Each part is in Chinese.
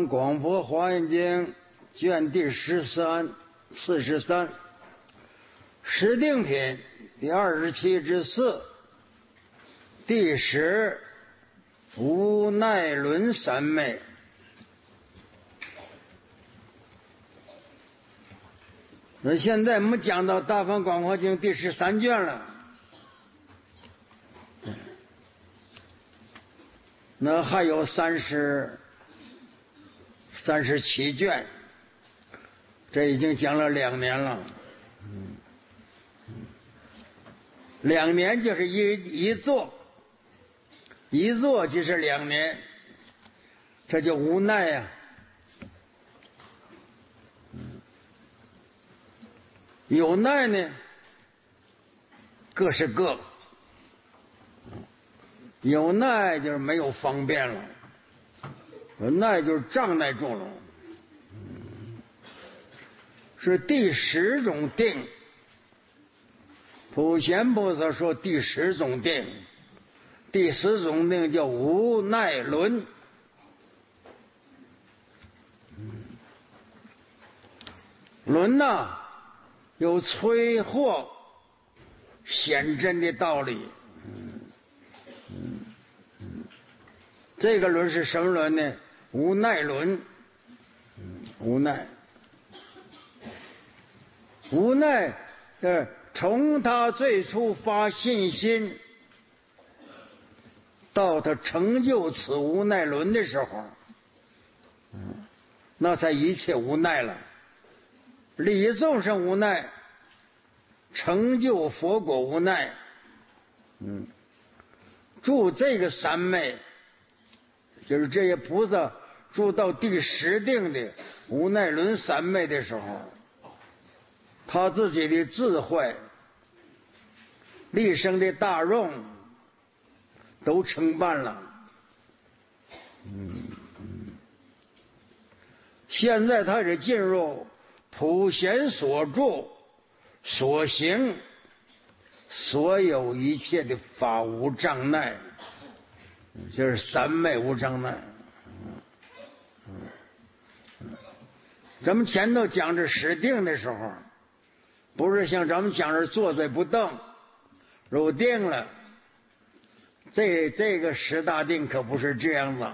方广佛华严经卷第43，十定品第27之4，第10无奈伦三昧。那现在我们讲到大方广佛经第13卷了，那还有37卷，这已经讲了2年了。2年就是一座，一座就是2年，这就无奈呀。有奈呢，各是各。有奈就是没有方便了，有奈就是障碍住了。是第10种定。普贤菩萨说第10种定，第10种定叫无奈伦。伦呐，有摧惑显真的道理。这个轮是什么轮呢？无奈轮。无奈，无奈从他最初发信心到他成就此无奈轮的时候，那才一切无奈了。理众生无奈，成就佛果无奈。住这个三昧，就是这些菩萨住到第10定的无奈轮三昧的时候，他自己的智慧、立生的大用都承办了。现在他是进入普贤所住所行所有一切的法无障碍，就是三昧无障碍。咱们前头讲这10定的时候，不是像咱们讲这坐在不动入定了，这个10大定可不是这样子，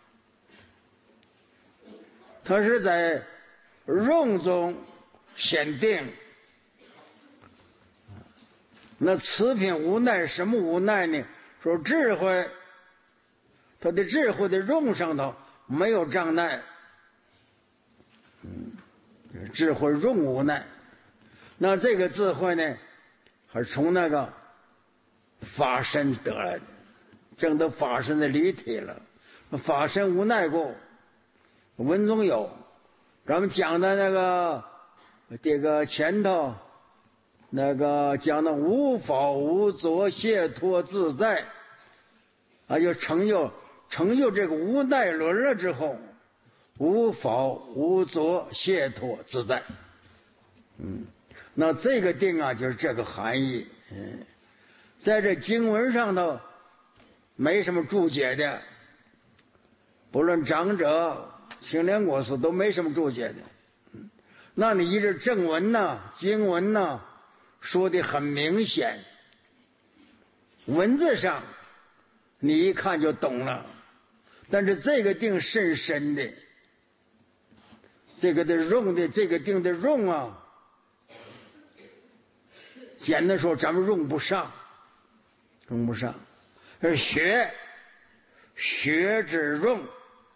它是在用中显定。那此品无奈，什么无奈呢？说智慧，他的智慧的用上头没有障碍。智慧用无奈，那这个智慧呢，还是从那个法身得来的，证得法身的离体了。法身无奈故，文中有，咱们讲的那个这个前头那个讲的无法无着解脱自在啊，就成就这个无奈轮了之后，无法无着解脱自在。那这个定啊，就是这个含义。在这经文上头没什么注解的，不论长者清莲果师都没什么注解的。那你依着正文呐、经文呐说的很明显，文字上你一看就懂了。但是这个定甚深的，这个的用的这个定的用啊，简单说咱们用不上，是学之用。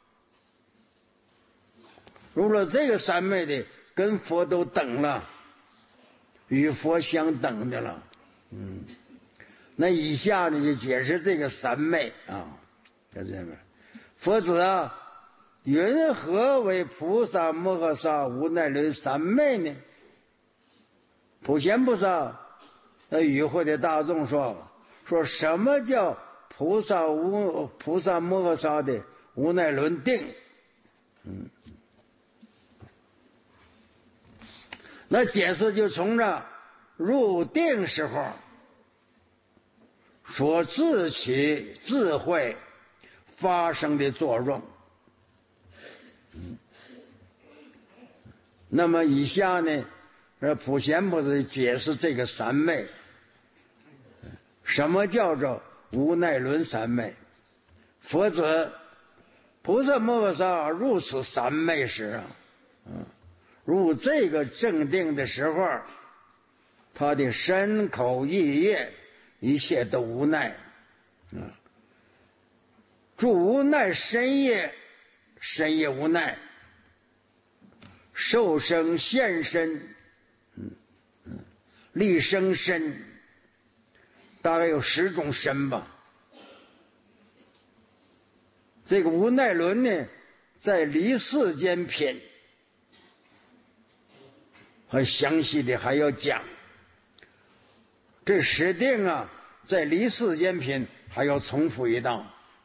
入了这个三昧的，跟佛都等了，与佛相等的了。那以下呢就解释这个三昧啊，在这边，佛子啊，云何为菩萨摩诃萨无奈轮三昧呢？普贤菩萨与会的大众说什么叫菩萨摩诃萨的无奈轮定？那解释就从这入定时候所自起智慧发生的作用。 那么以下呢，普贤菩萨解释这个三昧，什么叫做无奈伦三昧？佛子菩萨摩诃萨入此三昧时入这个正定的时候，他的身口意业一切都无奈住无奈身业，身业无奈，受生现身立生身，大概有10种身吧。这个无奈伦呢，在离世间品很详细的还要讲，这10定在离世间品还要重复一道，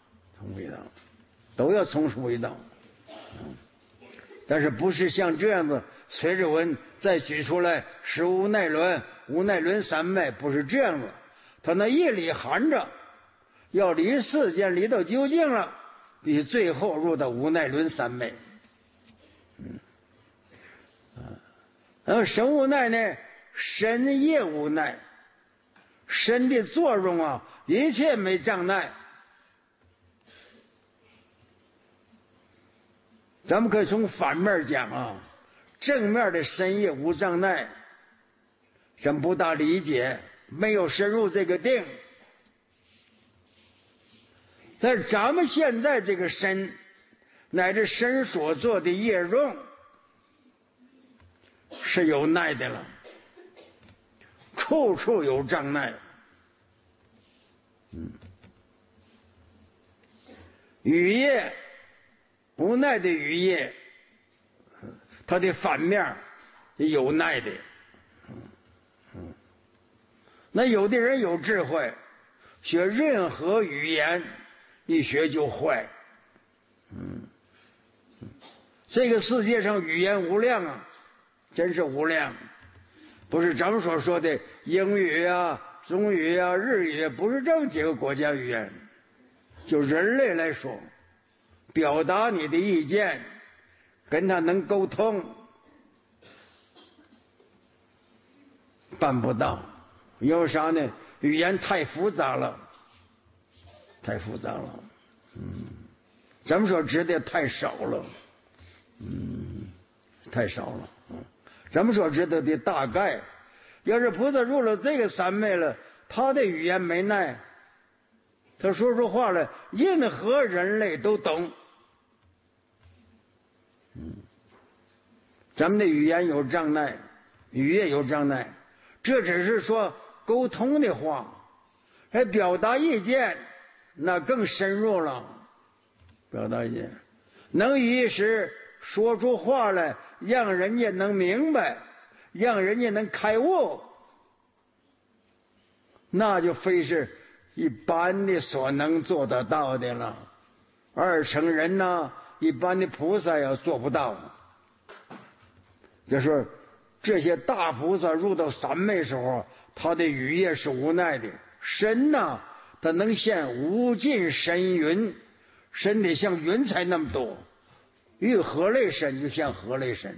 都要重复一道。但是不是像这样子随着文再举出来是无奈伦、无奈伦三昧，不是这样子。他那一里含着要离世间离到究竟了，必须最后入到无奈伦三昧。身无奈呢，身业无奈，身的作用一切没障碍。咱们可以从反面讲正面的身业无障碍，咱不大理解，没有深入这个定。但是咱们现在这个身，乃至身所做的业用，是有耐的了，处处有障碍。语业无奈的语业，它的反面有奈的。那有的人有智慧，学任何语言一学就坏。这个世界上语言无量真是无量，不是咱们所说的英语中语日语，不是这么几个国家语言。就人类来说，表达你的意见，跟他能沟通，办不到。因为啥呢？语言太复杂了，咱们所知的太少了，太少了。咱们所知道的大概，要是菩萨入了这个三昧了，他的语言没耐，他说出话来，任何人类都懂。咱们的语言有障碍，语业有障碍，这只是说沟通的话，还表达意见，那更深入了。表达意见，能一时说出话来，让人家能明白，让人家能开悟，那就非是一般的所能做得到的了。二乘人一般的菩萨也做不到。就是这些大菩萨入到三昧时候，他的语业是无奈的，身他能现无尽神云，身体像云彩那么多，遇河类身就像河类身。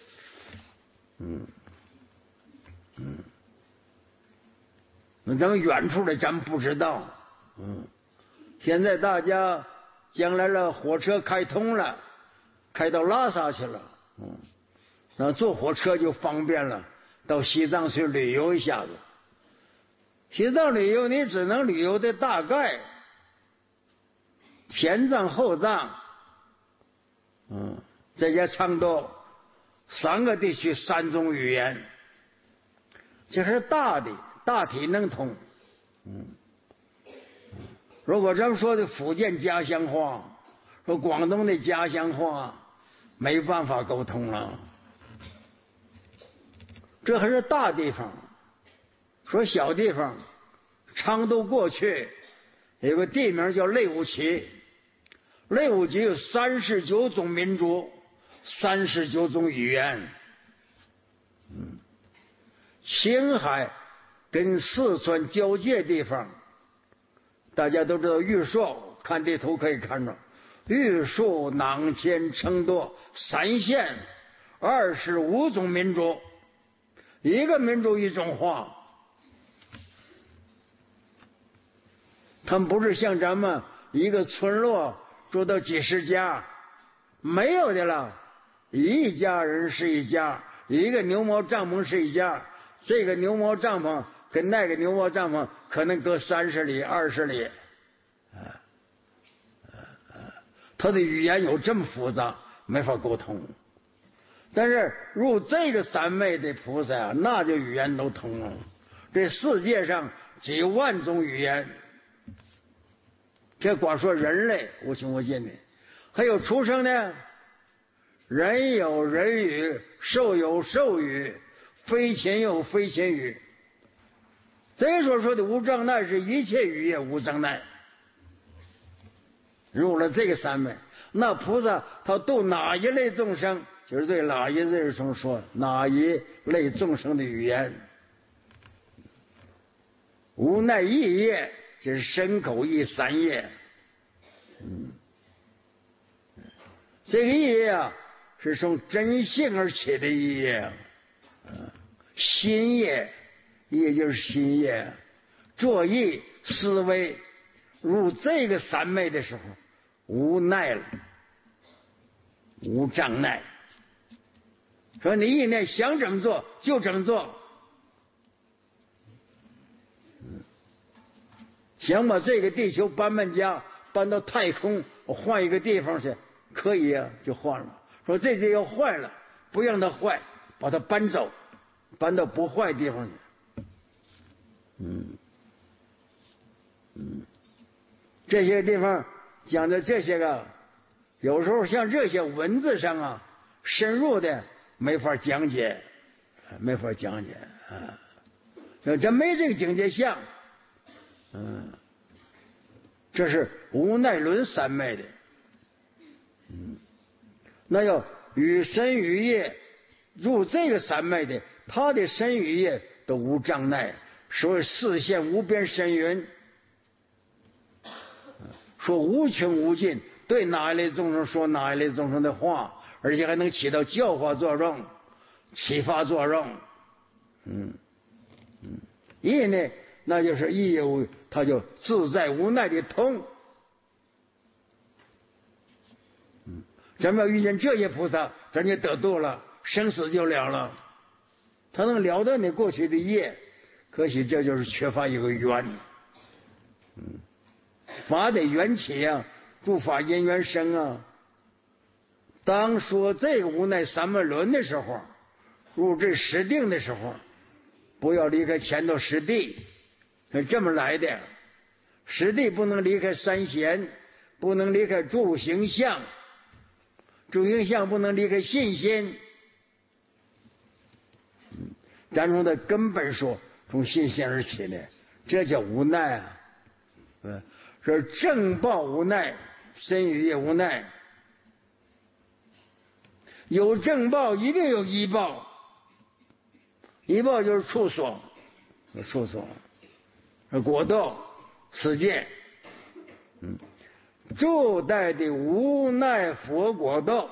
那咱们远处的咱们不知道。现在大家将来了，火车开通了，开到拉萨去了。那坐火车就方便了，到西藏去旅游一下子。西藏旅游你只能旅游的大概，前藏后藏，再加昌都3个地区3种语言，这是大体能通。如果咱们说的福建家乡话，说广东的家乡话，没办法沟通了。这还是大地方，说小地方，昌都过去有个地名叫内务旗，内务旗有39种民族，39种语言。青海跟四川交界地方，大家都知道玉树，看地图可以看到，玉树、囊谦、成都3县 25种民族，一个民族一种话。他们不是像咱们一个村落住到几十家，没有的了，一家人是一家，一个牛毛帐篷是一家，这个牛毛帐篷跟那个牛毛帐篷可能隔30里20里，他的语言有这么复杂，没法沟通。但是入这个三昧的菩萨啊，那就语言都通了。这世界上几万种语言，这光说人类无穷无尽的，还有畜生呢，人有人语，兽有兽语，飞禽有飞禽语。这所说的无障碍是一切语也无障碍。入了这个三昧，那菩萨他度哪一类众生，就是对哪一类众生说哪一类众生的语言。无奈意业，就是身口意三业。这个意业啊，是从真性而起的意业，心业，也就是心业，作意思维。入这个三昧的时候，无奈了，无障碍。说你意念想怎么做就怎么做，想把这个地球搬家搬到太空，我换一个地方去，可以啊，就换了。说这地要坏了，不让它坏，把它搬走，搬到不坏地方去。这些地方讲的这些个，有时候像这些文字上啊，深入的没法讲解，没法讲解啊。真没这个境界相，这是无奈论三昧的。那要与身与业入这个三昧的，他的身与业都无障碍，所以视线无边深云。说无穷无尽，对哪一类众生说哪一类众生的话，而且还能起到教化作用、启发作用。意呢，那就是意有，他就自在无奈的通。咱们要遇见这些菩萨，咱就得度了，生死就了了。他能了断你过去的业，可惜这就是缺乏一个缘。法得缘起啊，诸法因缘生啊。当说这个无奈三昧论的时候，入这实定的时候，不要离开前头实地，是这么来的。实地不能离开三贤，不能离开诸行相，诸行相不能离开信心。咱从的根本说，从信心而起的，这叫无奈啊。说正报无奈，身语业无奈。有正报一定有依报，依报就是处所，处所，果道、此界，诸代的无奈佛果道。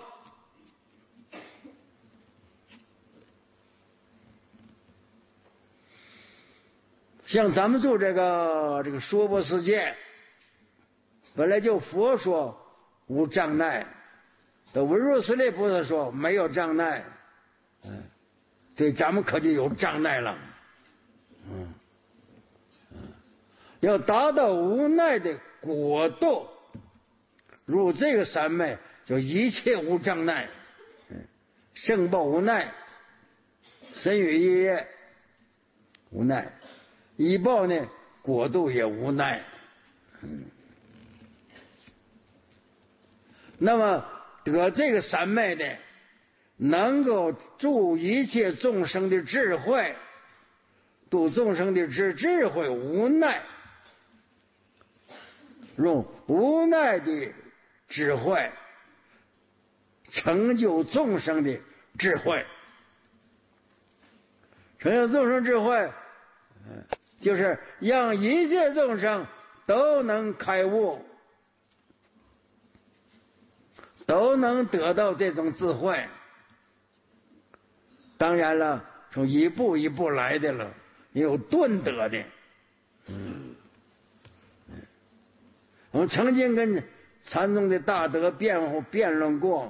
像咱们住这个娑婆世界，本来就佛说无障碍，的文殊师利菩萨说没有障碍，对咱们可就有障碍了。要达到无奈的果度，入这个三昧，就一切无障碍，圣报无奈，身语意业无奈，依报呢果度也无奈。那么得这个三昧的，能够助一切众生的智慧，度众生的智慧无奈，用无奈的智慧成就众生的智慧。成就众生智慧，就是让一切众生都能开悟，都能得到这种智慧。 当然了，从一步一步来的了，也有顿得的。我们曾经跟禅宗的大德辩论过，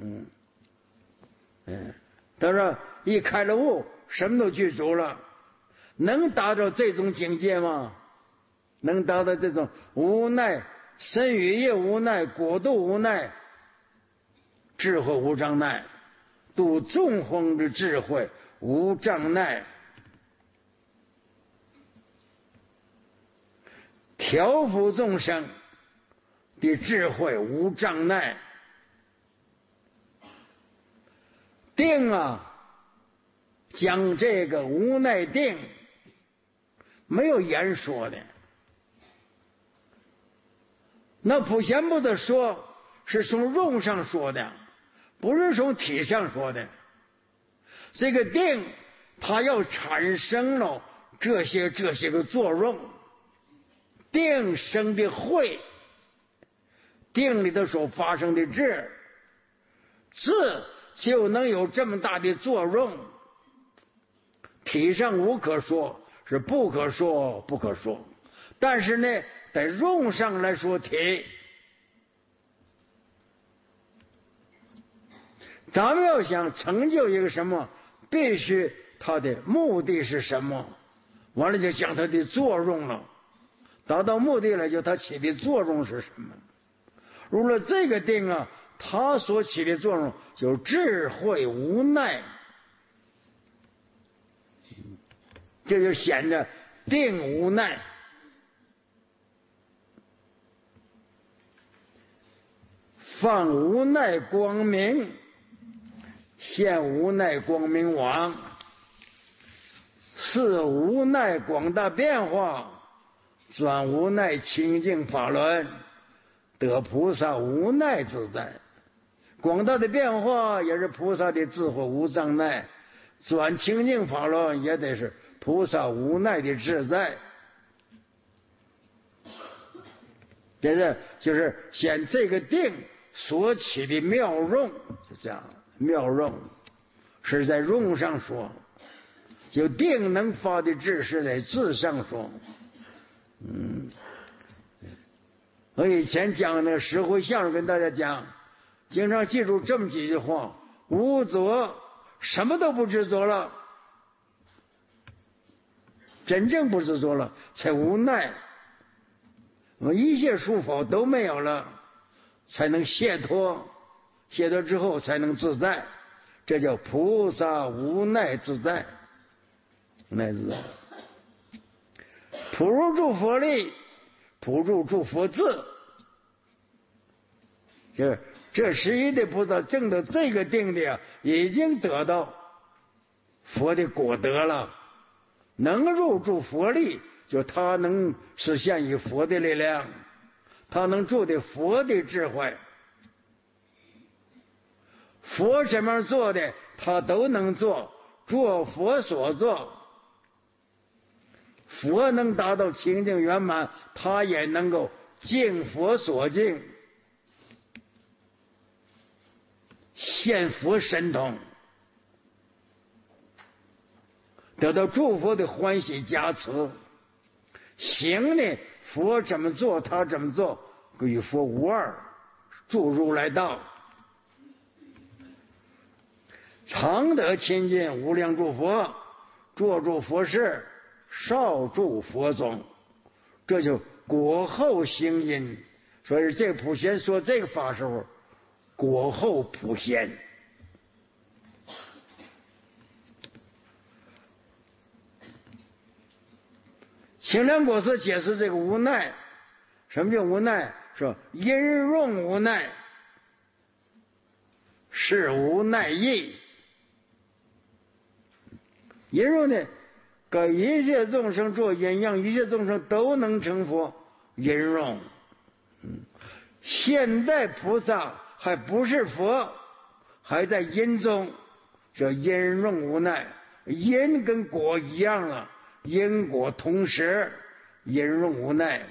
他说一开了悟，什么都具足了，能达到这种境界吗？能达到这种无奈，身语业无奈，果度无奈，智慧无障碍，度众生的智慧无障碍，调伏众生的智慧无障碍。定啊，讲这个无奈定，没有言说的。那普贤菩萨说是从肉上说的，不是从体上说的。这个定，它要产生了这些个作用，定生的慧，定里头所发生的智就能有这么大的作用。体上无可说，是不可说。但是呢，在用上来说体，咱们要想成就一个什么，必须它的目的是什么，完了就讲它的作用了。达到目的了，就它起的作用是什么。如果这个定啊，它所起的作用就是智慧无奈，这就显得定无奈。放无奈光明，现无奈光明网，似无奈广大变化，转无奈清净法轮，得菩萨无奈自在。广大的变化也是菩萨的智慧无障碍，转清净法轮也得是菩萨无奈的自在。这是就是显这个定所起的妙用，就这样。妙用是在用上说，就定能发的智是在智上说。我以前讲那个石灰相声跟大家讲，经常记住这么几句话：无着，什么都不执着了，真正不执着了，才无奈。一切束缚都没有了，才能解脱，解脱之后才能自在，这叫菩萨无奈自在。奈自在，普入诸佛力，普入诸佛智。这11的菩萨证的这个定力啊，已经得到佛的果德了，能入诸佛力，就他能实现以佛的力量，他能住的佛的智慧。佛什么做的，他都能做，做佛所做。佛能达到清净圆满，他也能够敬佛所敬，现佛神通，得到诸佛的欢喜加持。行呢，佛怎么做他怎么做，与佛无二，住如来道，常得亲近无量诸佛，坐住佛事，少住佛宗，这就果后行因。所以这普贤说这个法时候，果后普贤。清凉果师解释这个无奈，什么叫无奈？说因用无奈，是无奈意。因用呢，给一切众生做因，让一切众生都能成佛。因用，现在菩萨还不是佛，还在因中，叫因用无奈。因跟果一样了，因果同时，因用无奈。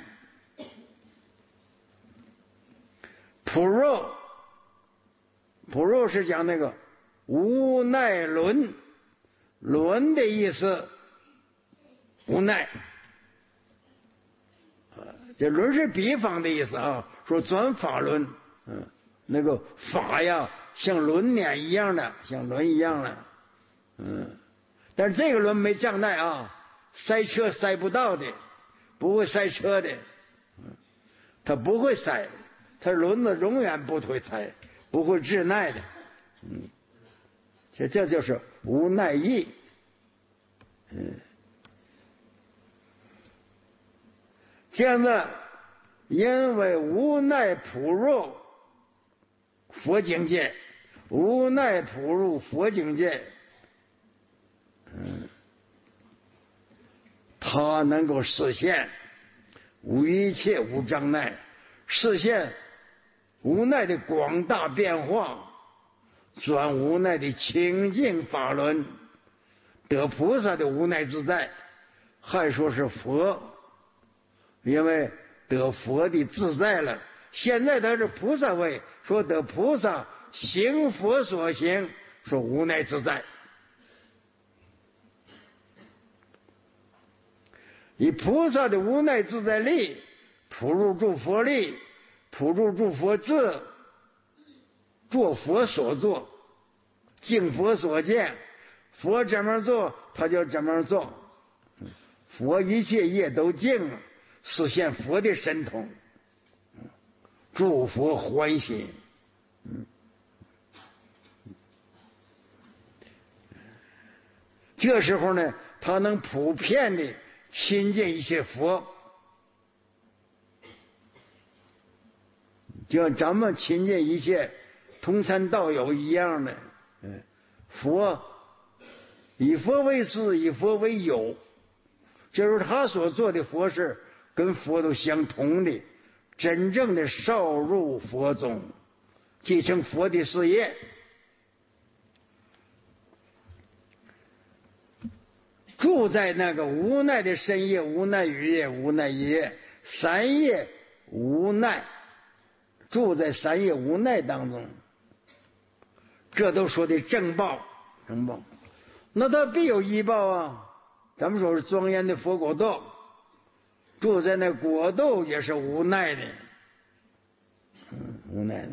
普入是讲那个无奈轮， 论的意思无奈，这论是比方的意思啊，说转法轮，那个法呀像轮撵一样的，像轮一样的，但是这个轮没障碍啊，塞车塞不到的，不会塞车的，它不会塞，它轮子永远不会塞，不会滞耐的，这就是无奈意，现在因为无奈普入佛境界，无奈普入佛境界，他能够实现无一切无障碍，实现无奈的广大变化，转无奈的清净法轮，得菩萨的无奈自在，还说是佛，因为得佛的自在了。现在他是菩萨位，说得菩萨行佛所行，说无奈自在。以菩萨的无奈自在力，普入诸佛力，普入诸佛智，做佛所做，敬佛所见，佛怎么做他就怎么做，佛一切业都敬，实现佛的神通，诸佛欢喜。这时候呢，他能普遍的亲近一些佛，就像咱们亲近一些同参道友一样的。佛以佛为师，以佛为友，就是他所做的佛事跟佛都相同的，真正的少入佛宗，继承佛的事业。住在那个无奈的深夜、无奈雨夜、无奈一夜、三夜无奈，住在三夜无奈当中，这都说的正报，正报，那他必有依报啊。咱们说是庄严的佛果道，住在那果道也是无奈的，无奈的。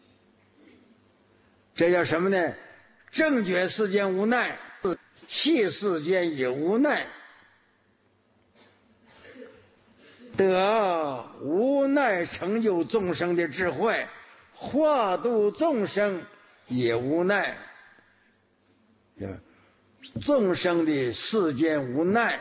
这叫什么呢？正觉世间无奈，气世间也无奈，得无奈成就众生的智慧，化度众生也无奈，众生的世间无奈，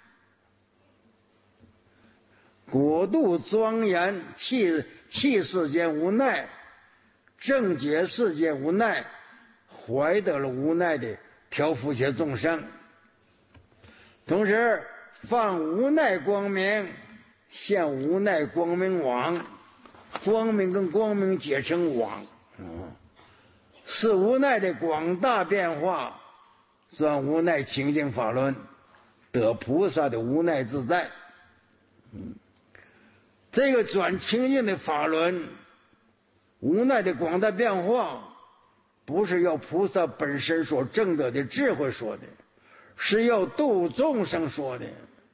果度庄严，气世间无奈，正觉世间无奈，怀得了无奈的调伏些众生，同时放无奈光明，现无奈光明网，光明跟光明结成网，是无奈的广大变化，算无奈清净法轮，得菩萨的无奈自在。这个转清净的法轮，无奈的广大变化，不是要菩萨本身所证得的智慧说的，是要度众生说的。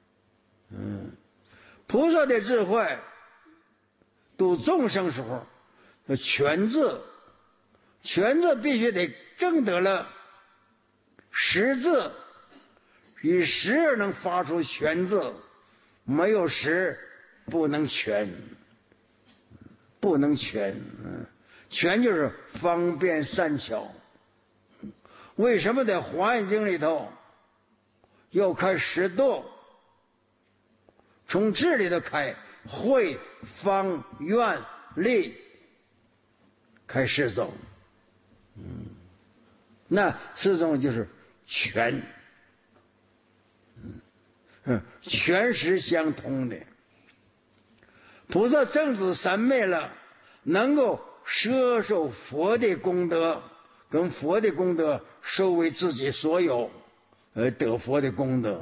菩萨的智慧度众生时候，全智必须得证得了实智，以实而能发出全智，没有实不能全，不能全。全就是方便善巧。为什么在华严经里头要开十度？从智里头开，慧方愿力开十种，那十种就是全，全实相通的。菩萨正知三昧了，能够摄受佛的功德，跟佛的功德收为自己所有，得佛的功德。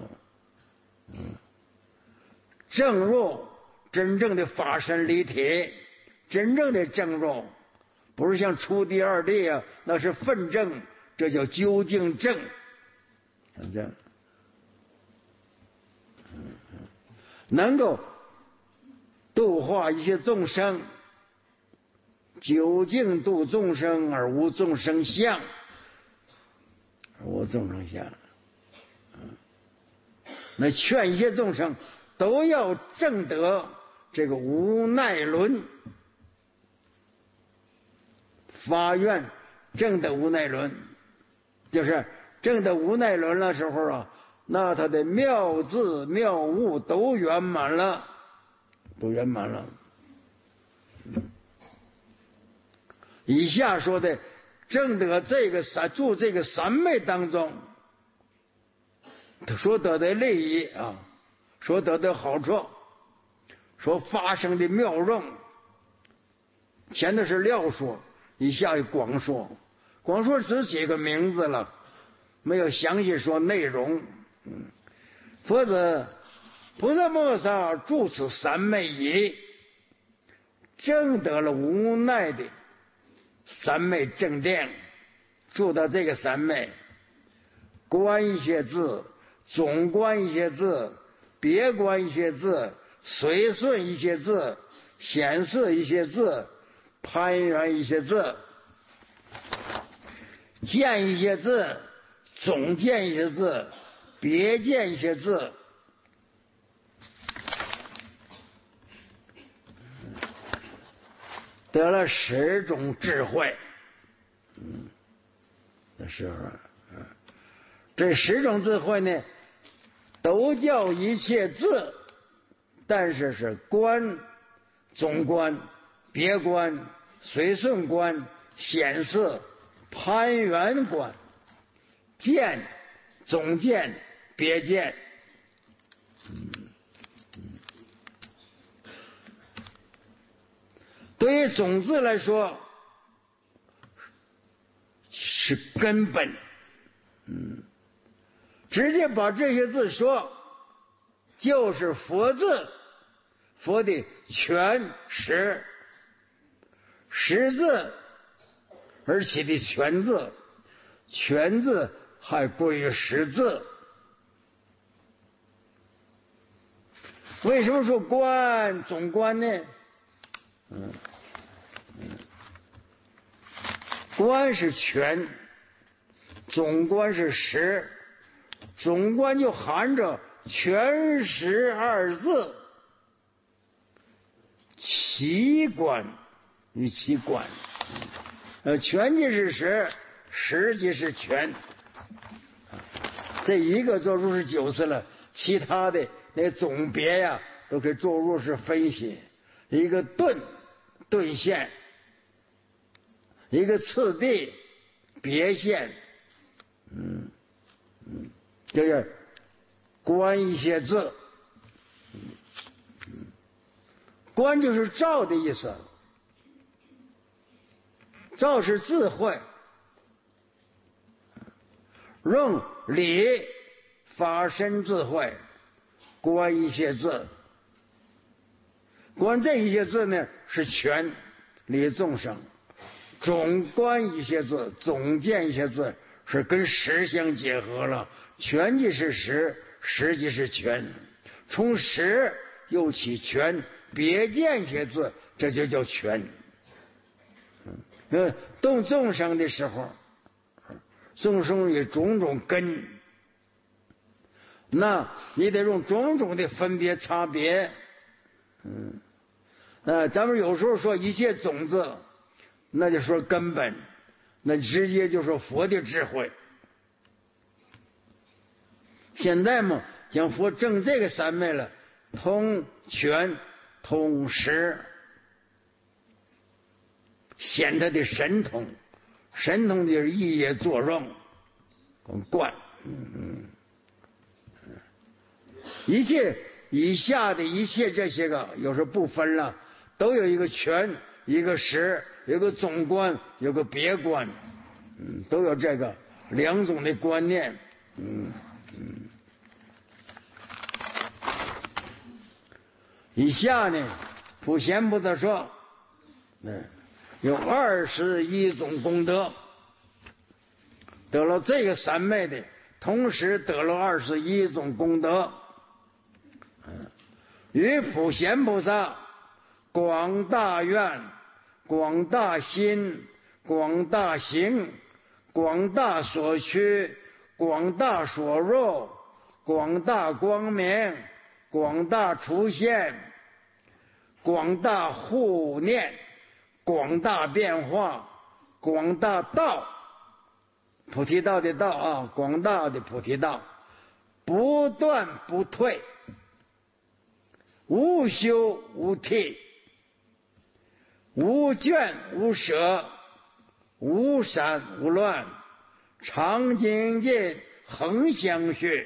正入真正的法身离体，真正的正入，不是像初地二地啊，那是分正，这叫究竟正。 这能够度化一些众生，究竟度众生而无众生相，无众生相。那劝一些众生都要证得这个无奈轮，发愿证得无奈轮，就是证得无奈轮的时候啊，那他的妙智妙悟都圆满了，都圆满了。以下说的证得这个住这个三昧当中所得的利益啊，所得的好处，所发生的妙用，前头是料说，以下广说，广说只几个名字了，没有详细说内容。佛子菩萨摩萨住此三昧已，证得了无奈的三昧正定，住到这个三昧，观一些字，总观一些字，别观一些字，随顺一些字，显示一些字，攀缘一些字，见一些字，总见一些字，别见一些字，得了10种智慧。这时候这10种智慧呢，都叫一切字，但是是观、总观、别观、随顺观、显示、攀缘观、见、总见、别见。对于总字来说是根本，直接把这些字说就是佛字，佛的全实，实字而起的全字，全字还归于实字。为什么说观总观呢？观是全，总观是实，总观就含着全实2字，其观与其观，全即是实，实即是全。这一个做入是9次了，其他的那总别呀，都可以做入是分析。一个顿现，一个次第别现，就是观一些字，观就是照的意思，照是智慧，用理发生智慧，观一些字，观这一些字呢是全理众生，总观一些字，总见一些字，是跟实相结合了，全即是实，实即是全，从实又起全，别见一些字，这就叫全。动众生的时候，众生有种种根，那你得用种种的分别差别。咱们有时候说一切种子，那就说根本，那直接就说佛的智慧。现在嘛，讲佛证这个三昧了，通全通实，显他的神通，神通就是意业作用，观，一切以下的一切这些个，有时候不分了，都有一个全，一个实，有个总观，有个别观，都有这个2种的观念，以下呢，普贤菩萨说，有21种功德，得了这个三昧的， 同时得了21种功德。与普贤菩萨广大愿、广大心、广大行、广大所趋、广大所入、广大光明、广大出现、广大护念、广大变化、广大道，菩提道的道啊，广大的菩提道，不断不退，无休无替，无倦无舍，无散无乱，常精进，恒相续。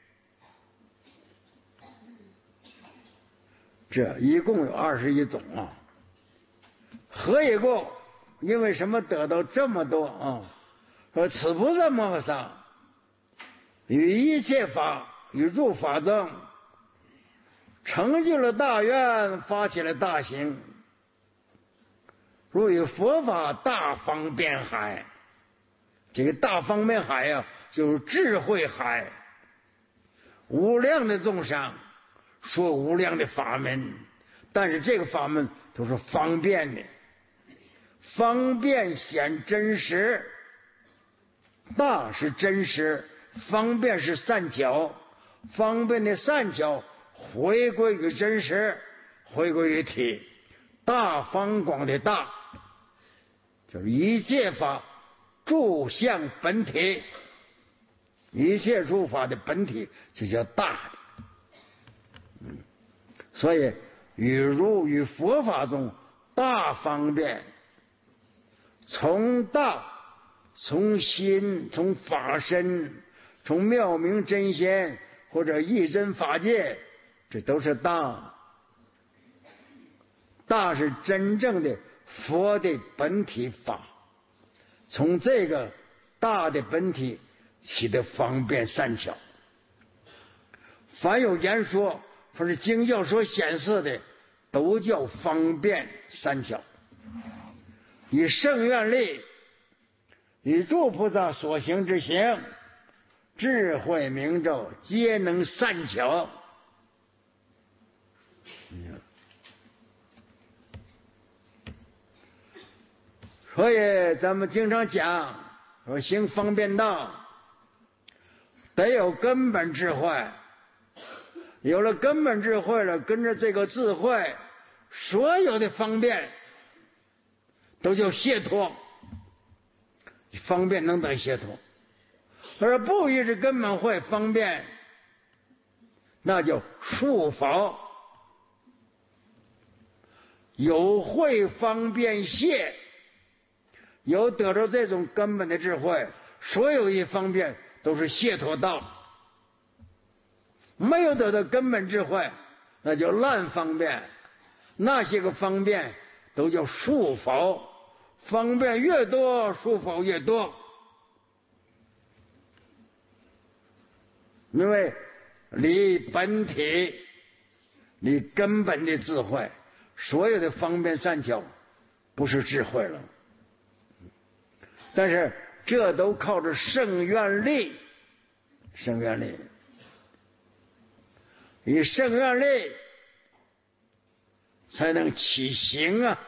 这一共有21种啊。何以故？因为什么得到这么多啊？说此菩萨摩诃萨与一切法与诸法中，成就了大愿，发起了大行，如与佛法大方便海。这个大方便海啊，就是智慧海，无量的众生说无量的法门，但是这个法门都是方便的，方便显真实。大是真实，方便是善巧，方便的善巧回归于真实，回归于体。大方广的大，就是一切法诸相本体，一切诸法的本体就叫大的。所以与如与佛法中大方便，从大，从心，从法身，从妙明真仙或者一真法界，这都是大。大是真正的佛的本体法，从这个大的本体起的方便善巧。凡有言说，凡是经教所显示的，都叫方便善巧。以圣愿力，以诸菩萨所行之行，智慧明照，皆能善巧。所以咱们经常讲说行方便道，得有根本智慧。有了根本智慧了，跟着这个智慧，所有的方便都叫解脱。方便能得解脱，而不依着根本慧方便，那叫束缚。有慧方便解，有得到这种根本的智慧，所有一方便都是解脱道。没有得到根本智慧，那叫烂方便。那些个方便都叫束缚，方便越多，束缚越多。因为离本体，离根本的智慧，所有的方便善巧不是智慧了。但是这都靠着圣愿力，圣愿力，以圣愿力才能起行啊。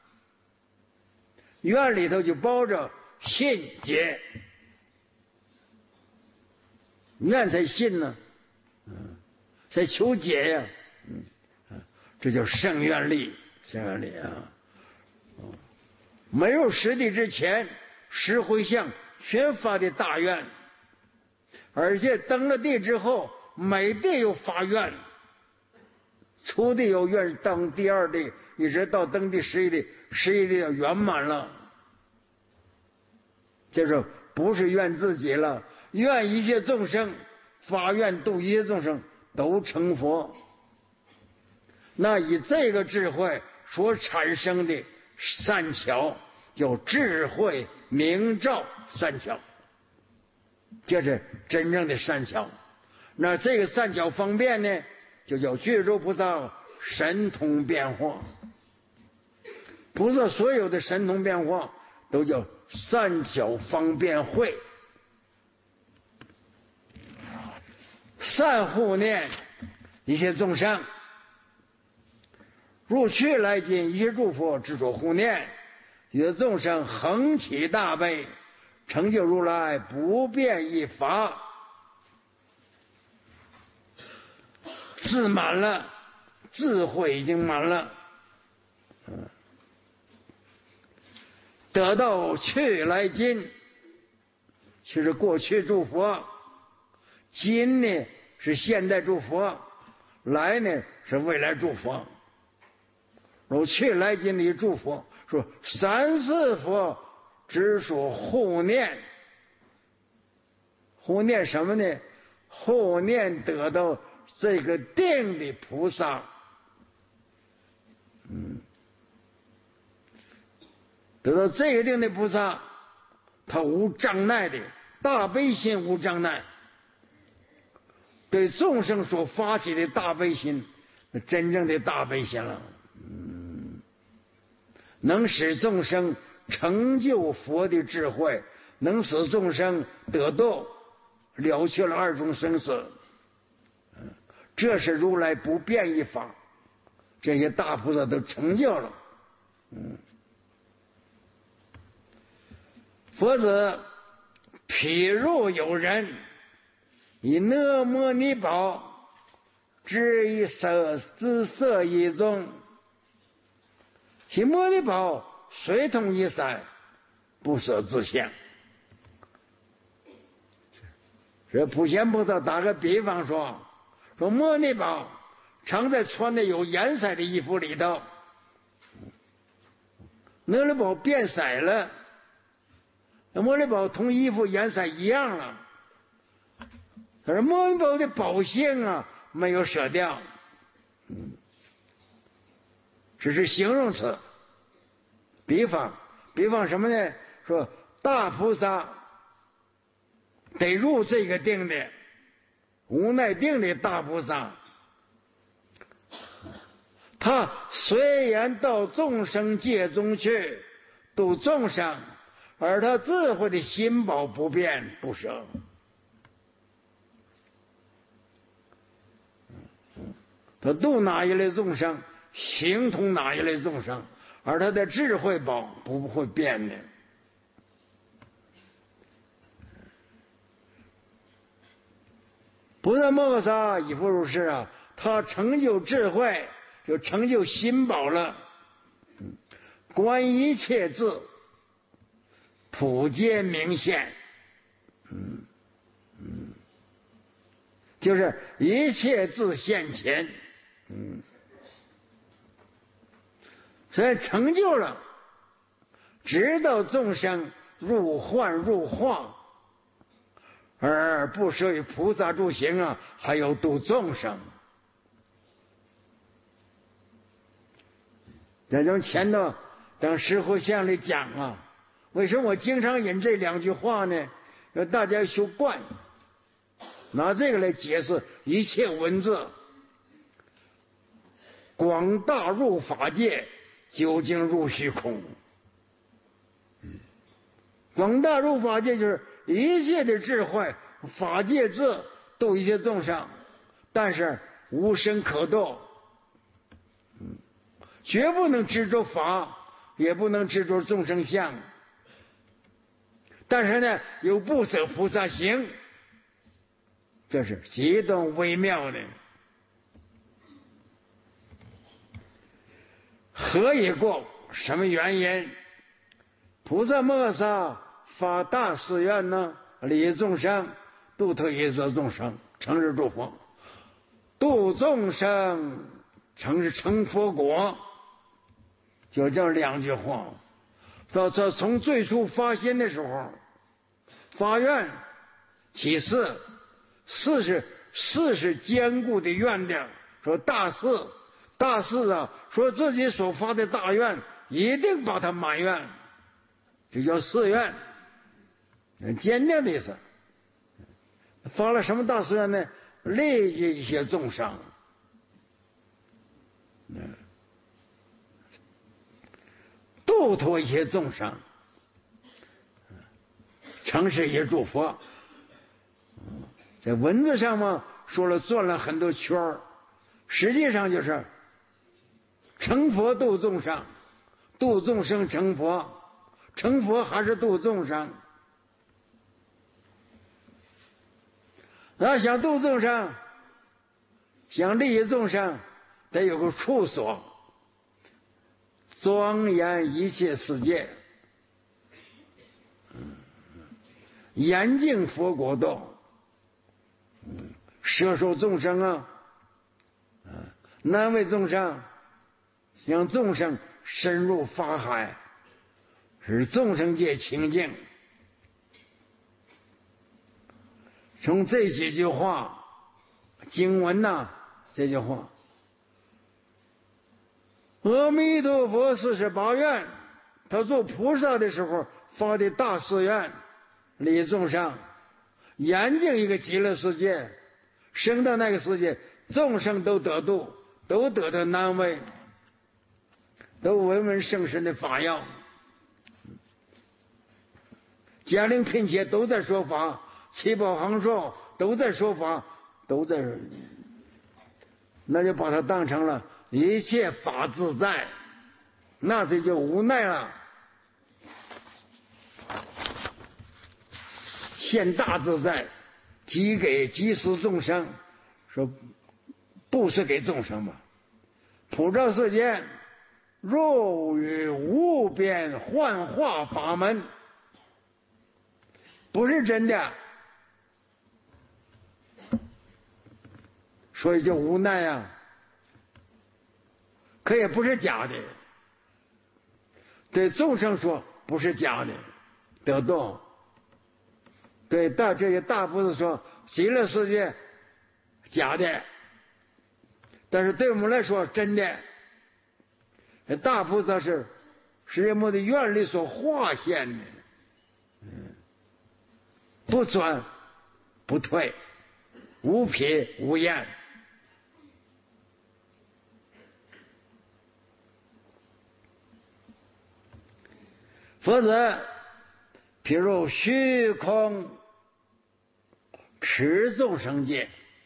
愿里头就包着信解，愿才信呢，才求解呀，这叫圣愿力，圣愿力啊。没有实地之前，实回向全发的大愿，而且登了地之后，每地有发愿，初地有愿，登第二地，一直到登第11地，11地要圆满了。就是不是愿自己了，愿一切众生，发愿度一切众生都成佛。那以这个智慧所产生的善巧，叫智慧明照善巧，这是真正的善巧。那这个善巧方便呢，就叫具足菩萨神通变化。菩萨所有的神通变化都叫善巧方便慧。 善护念一切众生，入去来今一切诸佛执着护念，一切众生恒起大悲，成就如来不变一法。智满了，智慧已经满了，得到去来今，就是过去诸佛，今呢是现代诸佛，来呢是未来诸佛。如去来今的诸佛说三世佛只说护念，护念什么呢？护念得到这个定的菩萨，得到这个定的菩萨，他无障碍的大悲心，无障碍，对众生所发起的大悲心，真正的大悲心了，能使众生成就佛的智慧，能使众生得度，了却了二种生死。这是如来不变一法，这些大菩萨都成就了。佛子，譬如有人以那摩尼宝置于紫色衣中，其摩尼宝随同一塞，不舍自相。这普贤菩萨打个比方说摩尼宝常在穿的有颜色的衣服里头，摩尼宝变色了，摩尼宝同衣服颜色一样了，可是摩尼宝的宝性啊没有舍掉，只是形容词。比方什么呢？说大菩萨得入这个定的无奈定的大菩萨，他虽然到众生界中去度众生，而他智慧的心宝不变不舍。他度哪一类众生，形同哪一类众生，而他的智慧宝不会变的。菩萨摩诃萨亦复如是啊，他成就智慧，就成就心宝了。观一切智，普皆明现。就是一切智现前。所以成就了，直到众生入幻入化，而不舍于菩萨诸行啊，还有度众生。这种前头等石斛像里讲啊，为什么我经常引这两句话呢？让大家修观，拿这个来解释一切文字。广大入法界，究竟入虚空。广大入法界就是一切的智慧，法界智度一切众生，但是无身可度，绝不能执着法，也不能执着众生相。但是呢，又不舍菩萨行，这是极端微妙的。何以故？什么原因？菩萨摩诃萨发大誓愿呢？利益众生，度脱一切众生，成是诸佛，度众生成佛果，就这两句话。到这从最初发心的时候，发愿起誓，誓是坚固的愿定，说大誓啊，说自己所发的大愿一定把它满愿，这叫誓愿，坚定的意思。发了什么大誓愿呢？利益一些众生，度脱一些众生，成是一些诸佛。在文字上嘛， 说了转了很多圈儿，实际上就是成佛度众生，度众生成佛，成佛还是度众生。那想度众生，想利益众生，得有个处所，庄严一切世界，严净佛国度，摄受众生啊，难为众生，让众生深入法海，使众生界清净。从这几句话经文呐，这句话，阿弥陀佛48愿，他做菩萨的时候发的大誓愿，利益众生，严净一个极乐世界，生到那个世界，众生都得度，都得到难为，都闻闻圣神的法要，家庭贫切都在说法，七宝行说都在说法，都在，那就把它当成了一切法自在，那这就无奈了。现大自在，即给即施众生，说布施给众生嘛。普照世间，若与无边幻化法门，不是真的，所以就无奈啊。可也不是假的，对众生说不是假的，得度。对这些大菩萨说极乐世界假的，但是对我们来说真的。大菩萨是释迦牟尼愿力所化现的，不转不退，无撇无厌。否则譬如虚空持众生界，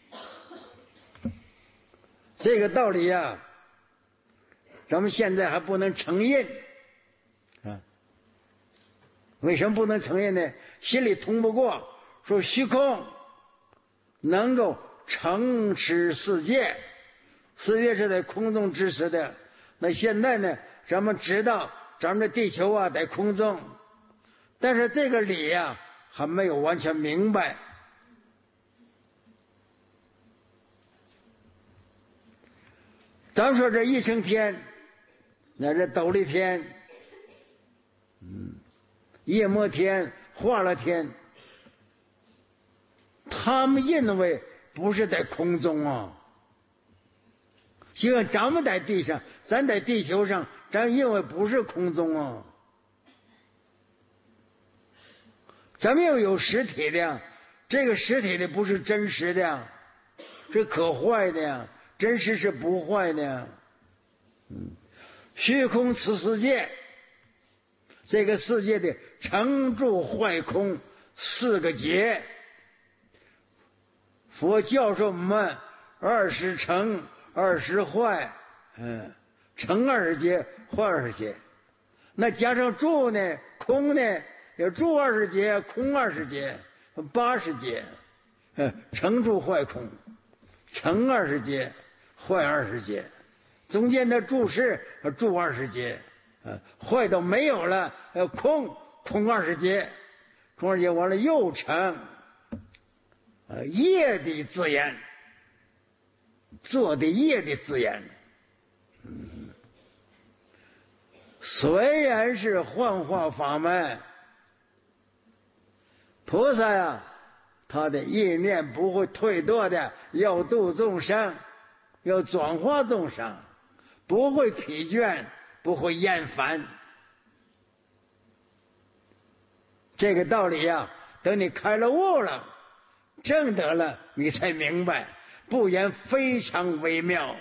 这个道理呀，咱们现在还不能承认啊。为什么不能承认呢？心里通不过，说虚空能够承持世界，世界是在空中支持的。那现在呢，咱们知道咱们的地球啊在空中，但是这个理呀还没有完全明白。咱说这一层天，那是斗笠天，夜摩天、化乐天，他们认为不是在空中啊。就像咱们在地上，咱在地球上，咱认为不是空中啊。咱们要有实体的，这个实体的不是真实的，是可坏的呀。真实是不坏的。虚空此世界，这个世界的成住坏空四个劫，佛教授我们20成20坏，成20劫坏20劫，那加上住呢，空呢，有住20劫，空20劫，80劫，成住坏空，成20劫坏20劫，中间的住是住20劫，坏都没有了，空20劫，空20劫完了又成业的自然，做的业的自然。虽然是幻化法门，菩萨呀，他的意念不会退堕的，要度众生，要转化众生，不会疲倦，不会厌烦。这个道理呀，等你开了悟了，证得了，你才明白，不然非常微妙。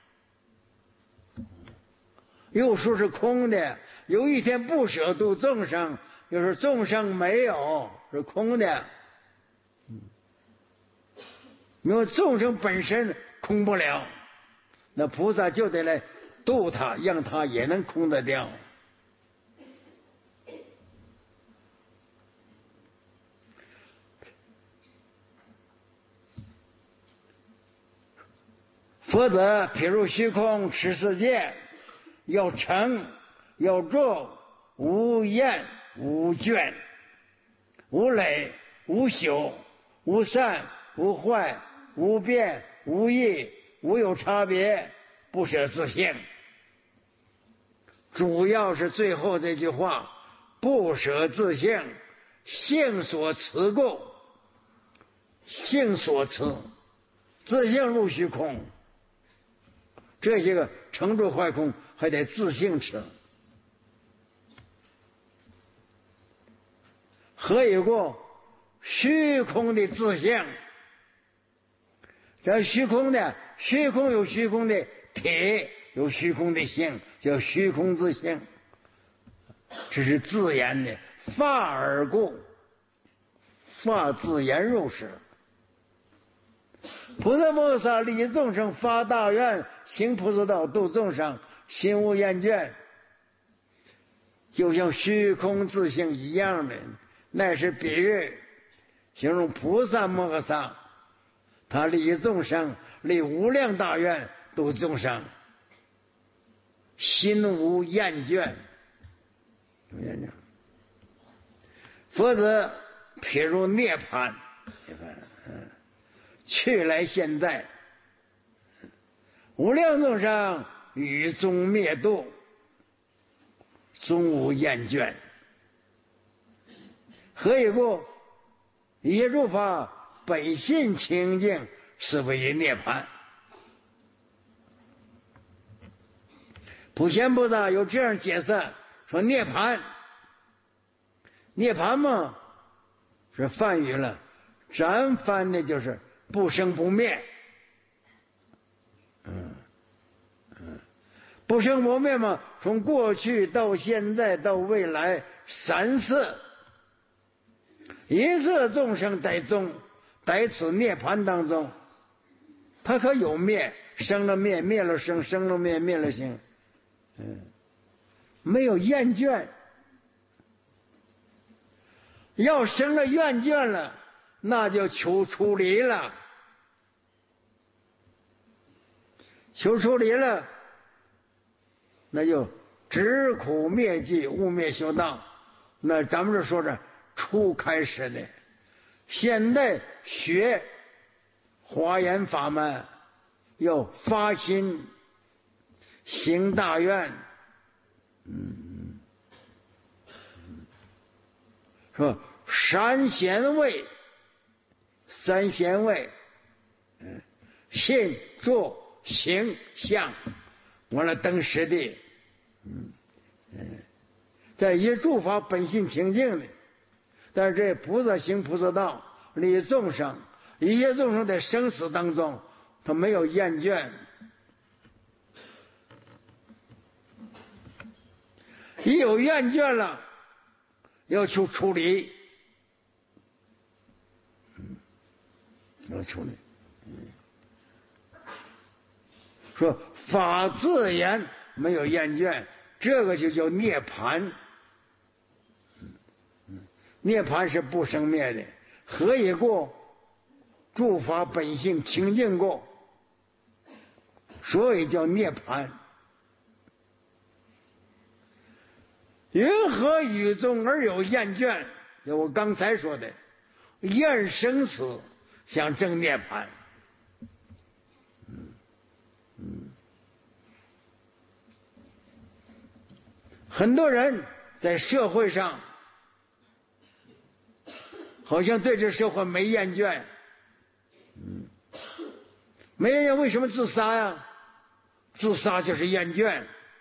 又说是空的，有一天不舍度众生，又说众生没有，是空的。 因为众生本身空不了，那菩萨就得来度他，让他也能空得掉。否则譬如虚空持世界，有成有住，无厌无倦，无累无朽，无善无坏，无变无异，无有差别，不舍自性。主要是最后这句话，不舍自性，性所持故，性所持，自性入虚空。这些个成住坏空还得自性持。何以故？虚空的自性。这虚空的，虚空有虚空的体，有虚空的性，叫虚空自性。这是自言的，法而故，法自言入世。菩萨摩诃萨利众生发大愿，行菩萨道，度众生，心无厌倦，就像虚空自性一样的，乃是比喻形容菩萨摩诃萨，他利众生，立无量大愿，度众生，心无厌倦。否则譬如涅槃，去来现在，无量众生与终灭度，终无厌倦。何以故？一切诸法本性清净，是为涅槃。普贤菩萨有这样解释，说涅槃，涅槃嘛是梵语了，咱翻的就是不生不灭。不生不灭嘛，从过去到现在到未来三世，一切众生在中，在此涅槃当中，它可有灭，生了灭，灭了生，生了灭，灭了生，没有厌倦。要生了厌倦了，那就求出离了，求出离了，那就止苦灭尽，悟灭修道。那咱们这说着初开始的，现在学华严法门，要发心行大愿，说三贤位，三贤位，信住行相，完了登实地，在一诸法本性清净的，但是这菩萨行菩萨道，利众生，一切众生在生死当中，他没有厌倦，一有厌倦了，要求出离，要出离。说法自言没有厌倦，这个就叫涅槃。涅槃是不生灭的，何以故？诸法本性清净故，所以叫涅槃。云何与众而有厌倦？就我刚才说的，厌生死，想证涅槃。很多人在社会上好像对这社会没厌倦，没厌倦为什么自杀呀？自杀就是厌倦。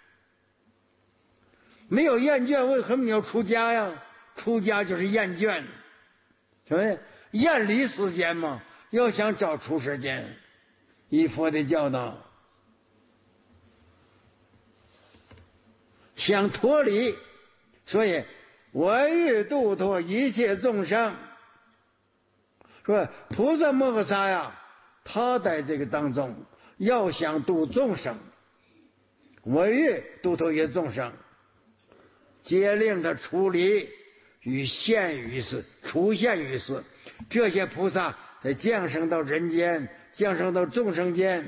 没有厌倦，为什么你要出家呀？出家就是厌倦，什么？厌离世间嘛，要想找出世间，依佛的教导，想脱离，所以我欲度脱一切众生。说菩萨摩诃萨呀， 他在这个当中要想度众生，为欲度头一众生，皆令他出离与现于世，出现于世。这些菩萨在降生到人间，降生到众生间，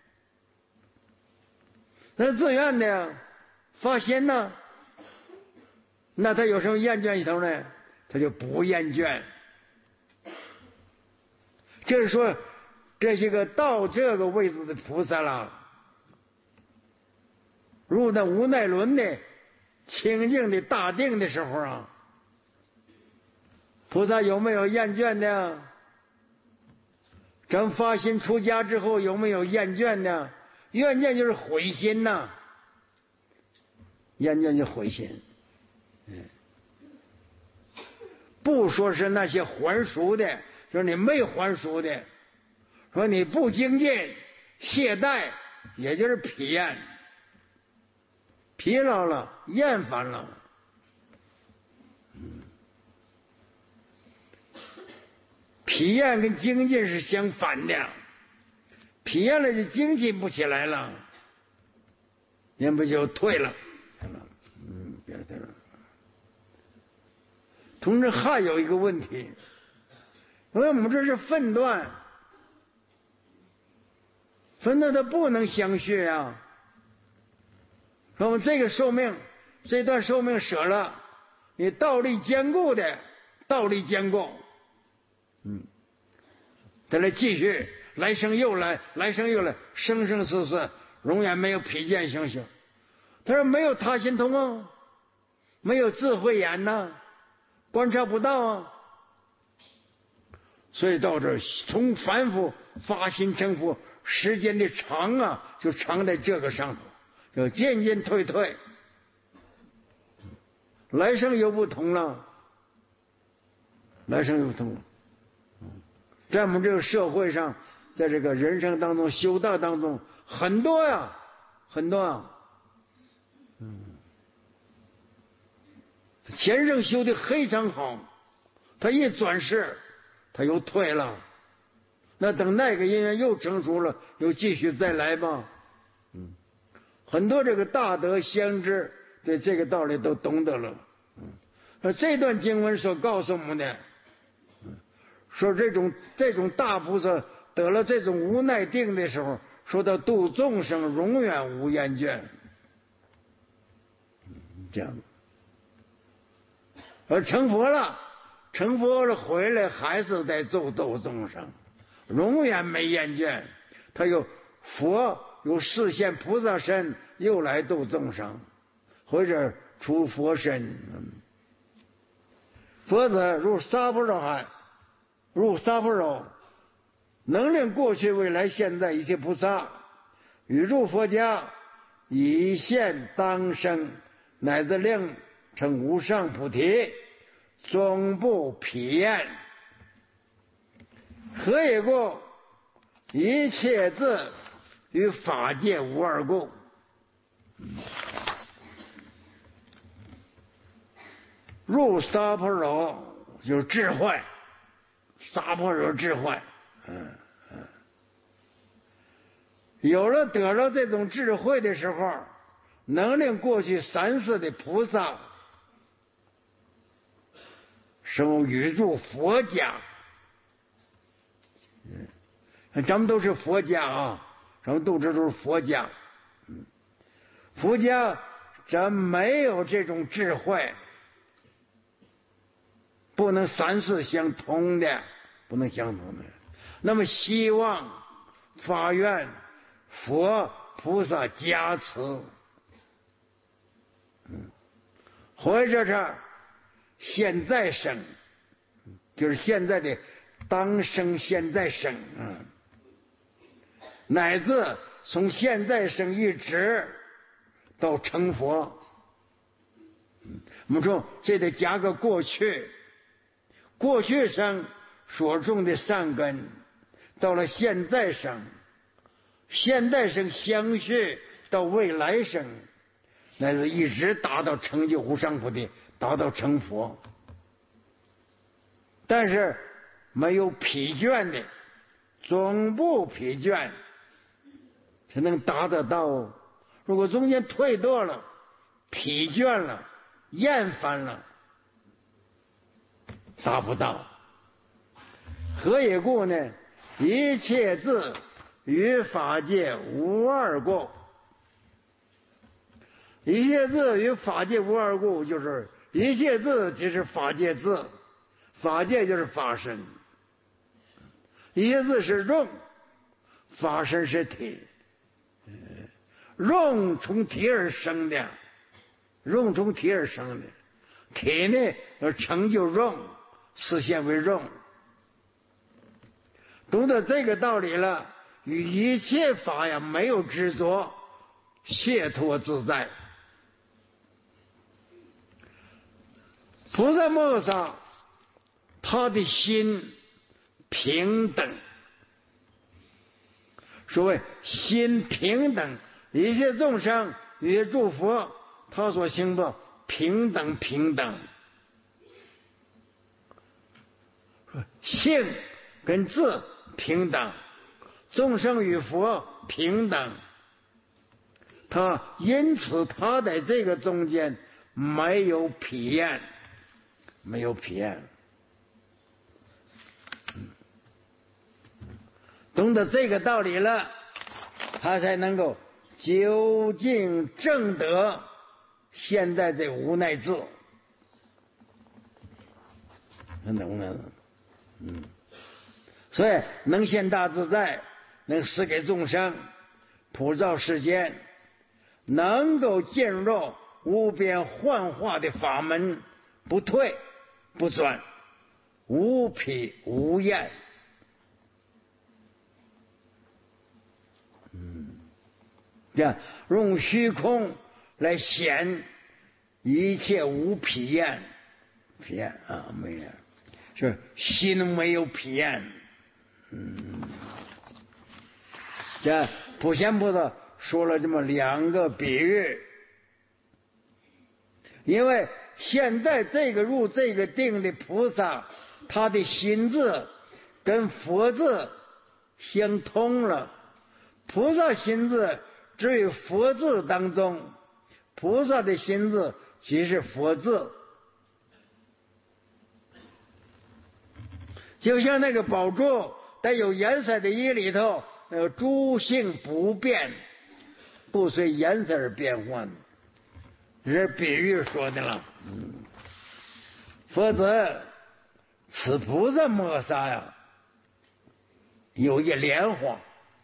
他自愿的发心呢，那他有什么厌倦里头呢？他就不厌倦。就是说，这些个到这个位置的菩萨了，入那无奈轮的清净的大定的时候啊，菩萨有没有厌倦的？咱发心出家之后有没有厌倦的？厌倦就是悔心呐，厌倦就悔心。不说是那些还俗的，就是你没还俗的，说你不精进、懈怠，也就是疲厌、疲劳了、厌烦了。疲厌跟精进是相反的，疲厌了就精进不起来了，人不就退了？别退了。同志还有一个问题，因为我们这是分段，分段它不能相续啊。那么这个寿命，这段寿命舍了，你道力坚固的，道力坚固，再来继续，来生又来，来生又来，生生世世永远没有疲倦行修。他说没有他心通啊，没有智慧眼呐，观察不到啊。所以到这从凡夫发心成佛，时间的长啊，就长在这个上头，就渐渐退，来生又不同了，来生又不同了。在我们这个社会上，在这个人生当中修道当中，很多呀，很多啊，前生修的非常好，他一转世他又退了，那等那个因缘又成熟了，又继续再来吧。很多这个大德先知对这个道理都懂得了。这段经文所告诉我们的，说这种大菩萨得了这种无奈定的时候，说到度众生永远无厌倦，这样。而成佛了回来还是在度众生，永远没厌倦。他有佛有示现菩萨身，又来度众生，或者出佛身。佛子入沙婆罗海，入沙婆罗，能令过去未来现在一切菩萨与入佛家，以现当生，乃至令成无上菩提，终不疲厌。何以故？一切智与法界无二故。入沙婆罗就是智慧，沙婆罗智慧，有了得了这种智慧的时候，能令过去三世的菩萨生于入佛家。咱们都是佛家啊，咱们都知道都是佛家。佛家咱没有这种智慧，不能三世相通的，不能相通的。那么希望发愿佛菩萨加持，或者是现在生，就是现在的当生现在生乃至从现在生一直到成佛。我们说这得加个过去，过去生所种的善根，到了现在生，现在生相续到未来生，乃至一直达到成就无上菩提，达到成佛。但是没有疲倦的， 总不疲倦，才能达得到。如果中间退堕了、疲倦了、厌烦了，达不到。何以故呢？一切智与法界无二故。一切智与法界无二故，就是一切智就是法界智，法界就是法身。一切智是用，法身是体。用从体而生的，用从体而生的，体呢要成就用，实现为用。懂得这个道理了，与一切法呀没有执着，解脱自在。菩萨摩诃萨他的心平等，所谓心平等，一切众生与诸佛他所行的平等平等，性跟智平等，众生与佛平等，他因此他在这个中间没有疲厌，没有疲厌。懂得这个道理了，他才能够究竟证得现在这无奈智。所以能现大自在，能施给众生，普照世间，能够进入无边幻化的法门，不退不转，无疲无厌。这样用虚空来显一切无疲厌，疲厌啊，没有，是心没有疲厌。这普贤菩萨说了这么两个比喻，因为现在这个入这个定的菩萨，他的心智跟佛智相通了。菩萨心智只有佛智当中，菩萨的心智即是佛智。就像那个宝珠带有颜色的衣里头，诸性不变，不随颜色而变换，这是比喻说的了。否则此菩萨摩诃萨呀，有一莲花，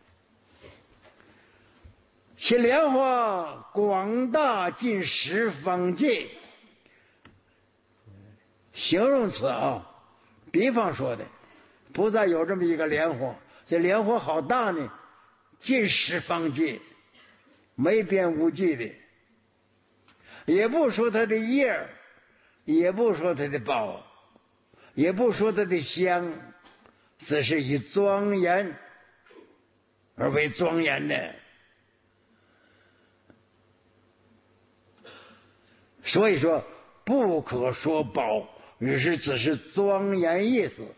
其莲花广大尽十方界。形容词啊，比方说的，菩萨有这么一个莲花，这莲花好大呢，尽十方界，没边无际的。也不说它的叶，也不说它的宝，也不说它的香，只是以庄严而为庄严的。所以说不可说宝，于是只是庄严意思。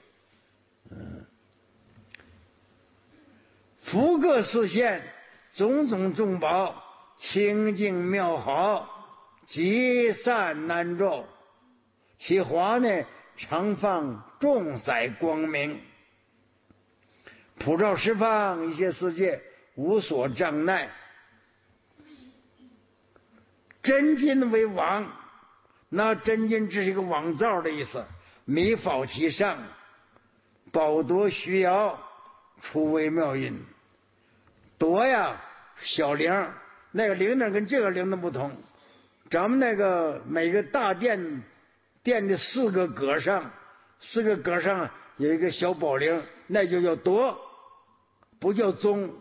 福各示现，种种众宝，清净妙好，极善难著。其华呢，常放众载光明，普照十方一切世界，无所障碍。真金为网，那真金只是一个网罩的意思，弥覆其上，宝夺虚摇，出微妙音。夺呀，小铃，那个铃铛跟这个铃铛不同。咱们那个每个大殿的四个格上有一个小宝铃，那就叫夺，不叫钟。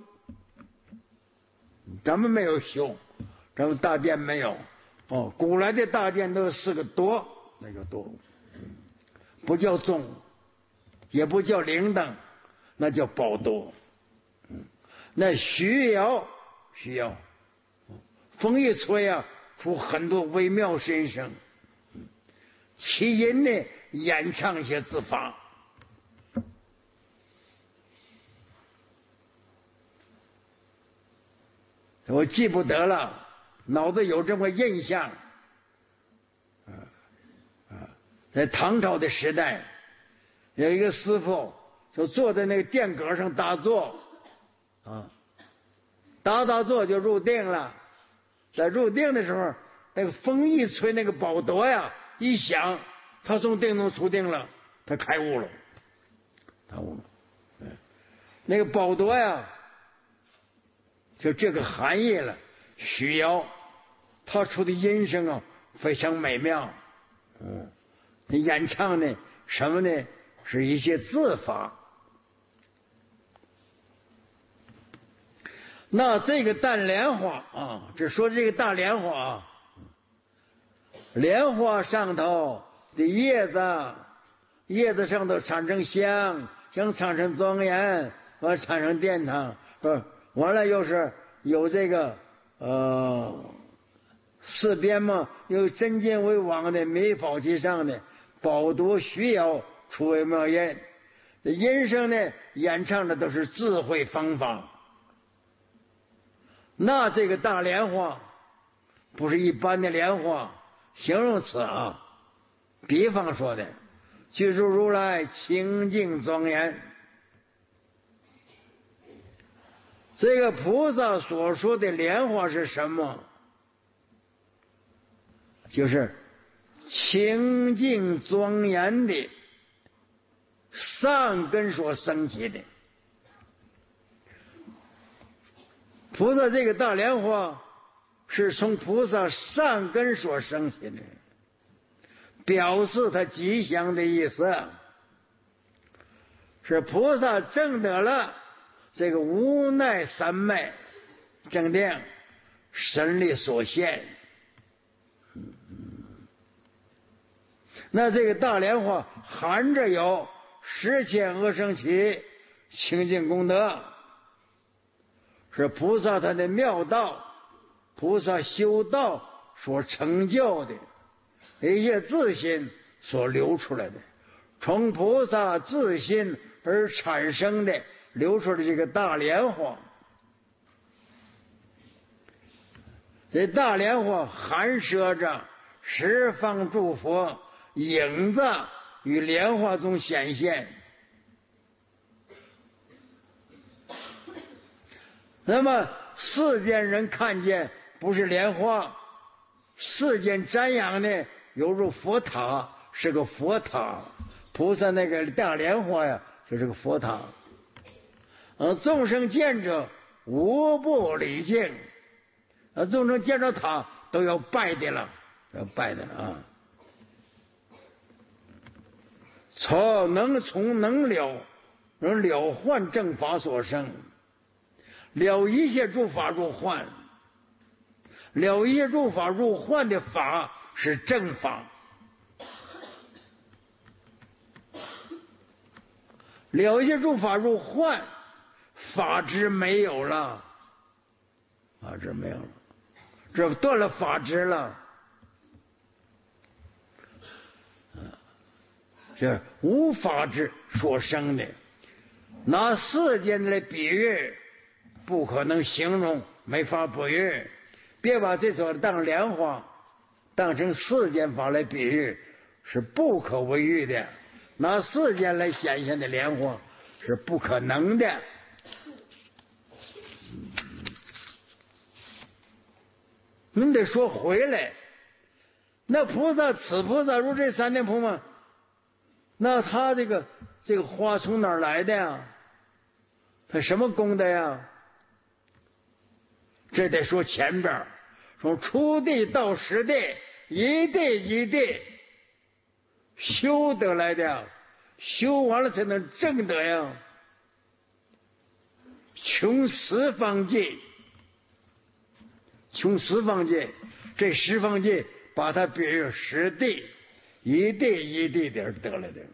咱们没有修，咱们大殿没有。古来的大殿都是个夺，那个夺，不叫钟，也不叫铃铛，那叫宝夺。那虚摇，风一吹啊，出很多微妙声声。其音呢，演唱一些字法。 我记不得了，脑子有这么印象。在唐朝的时代，有一个师傅就坐在那个殿阁上打坐，打坐就入定了。在入定的时候，那个风一吹，那个宝铎呀一响，他从定中出定了，他开悟了。那个宝铎呀，就这个含义了。许瑶他出的音声啊非常美妙，演唱的什么呢？是一些字法。那这个大莲花啊，这说这个大莲花啊，莲花上头的叶子上头产生香，香产生庄严，完产生殿堂，完了又是有这个四边嘛，有真金为王的美宝其上的宝铎徐瑶出为妙音。这音声呢，演唱的都是智慧方法。那这个大莲花不是一般的莲花，形容词啊，比方说的，具足如来清净庄严。这个菩萨所说的莲花是什么？就是清净庄严的善根所升起的。菩萨这个大莲花是从菩萨善根所升起的，表示他吉祥的意思，是菩萨证得了这个无奈三昧正定，神力所现。那这个大莲花含着有10,000阿僧祇清净功德，是菩萨他的妙道，菩萨修道所成就的一些自心所流出来的，从菩萨自心而产生的流出的这个大莲花。这大莲花含摄着十方诸佛影子与莲花中显现。那么世间人看见不是莲花，世间瞻仰呢犹如佛塔，是个佛塔。菩萨那个大莲花呀，就是个佛塔。众生见者无不礼敬，众生见着塔都要拜的了，要拜的啊。从能了幻正法所生，了一切诸法入幻，了一切诸法入幻的法是正法，了一切诸法入幻，法执没有了，法执没有了，这断了法执了。这无法执所生的，拿世间来比喻不可能形容，没法比喻。别把这所当莲花当成世间法来比喻，是不可为喻的。拿世间来显现的莲花是不可能的。您得说回来，那菩萨此菩萨如这三天菩萨，那他这个花从哪儿来的呀？他什么功德呀？这得说前边，从初地到实地，一地一地修得来的，修完了才能证得呀。穷十方界，穷十方界，这十方界把它比喻实地，一地一地的得来的。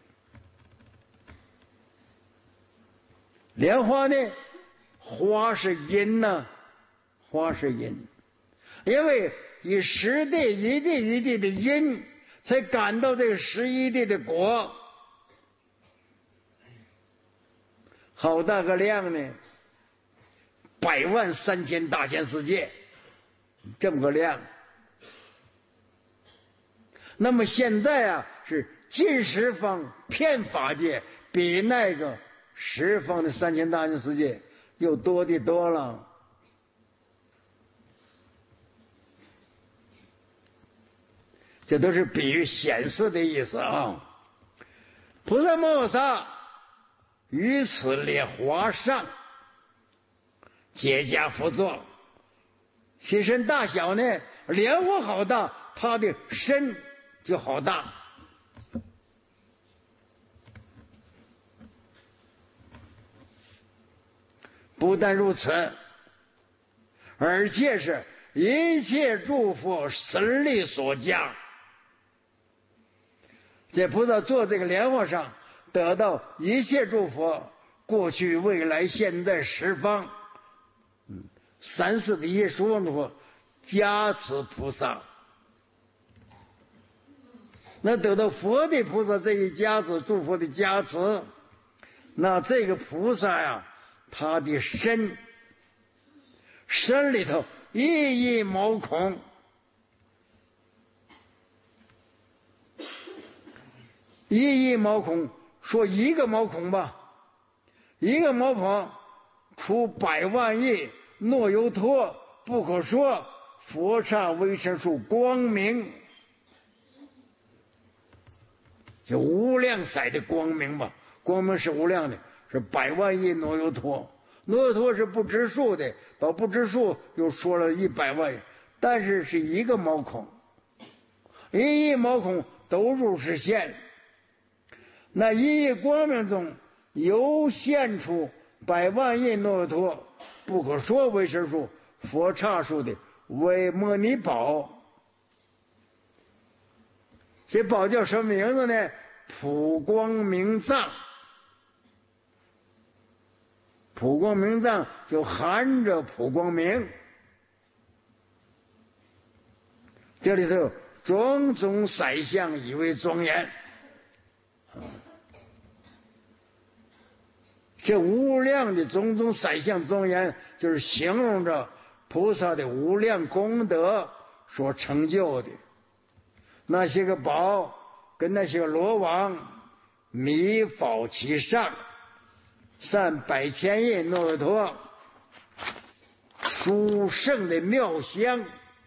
莲花呢，花是因呢，花是因，因为以实地一地一地的因，才感到这个11地的果。好大个量呢！ 130,000大千世界，这么个量。那么现在啊，是尽十方遍法界，比那个十方的3000大千世界又多的多了。这都是比喻显示的意思啊。菩萨摩诃萨于此列华上结跏趺坐，其身大小呢，莲花好大，他的身就好大。不但如此，而且是一切诸佛神力所加。这菩萨坐这个莲花上，得到一切诸佛过去、未来、现在、十方、三世的一切诸佛加持菩萨。那得到佛的菩萨这一加持，诸佛的加持，那这个菩萨呀，他的身里头一毛孔，一毛孔，说一个毛孔吧，一个毛孔出100万亿诺尤托不可说佛刹微尘数光明，就无量色的光明吧，光明是无量的，是100万亿诺尤托。诺尤托是不知数的，到不知数又说了100万亿，但是是一个毛孔，一毛孔都入实现。那一光明中又现出100万亿诺尤托不可说微尘数佛刹数的为摩尼宝。这宝叫什么名字呢？普光明藏。普光明藏就含着普光明，这里头种种色相以为庄严。这无量的种种色相庄严，就是形容着菩萨的无量功德所成就的。那些个宝跟那些个罗网弥宝其上，散100千亿诺尤托，殊胜的妙香，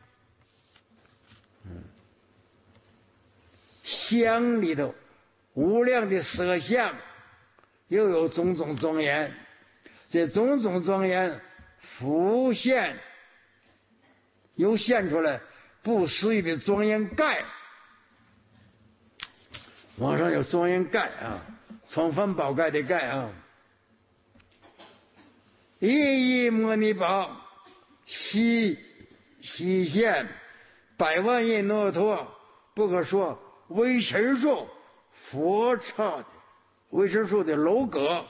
香里头无量的色相，又有种种庄严。这种种庄严浮现，又现出来不思议的庄严盖。网上有庄严盖啊，创梵宝盖的盖啊。一摩尼宝悉现100万亿诺尤托不可说微尘数佛刹的微尘数的楼阁。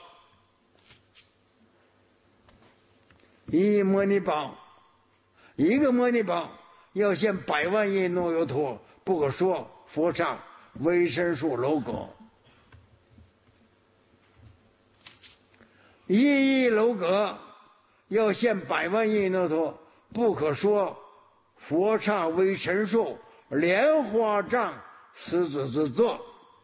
一摩尼宝，一个摩尼宝要现100万亿诺尤托不可说佛刹微尘数楼阁。一楼阁要现100万亿诺尤托不可说佛刹微尘数莲花藏狮子之座。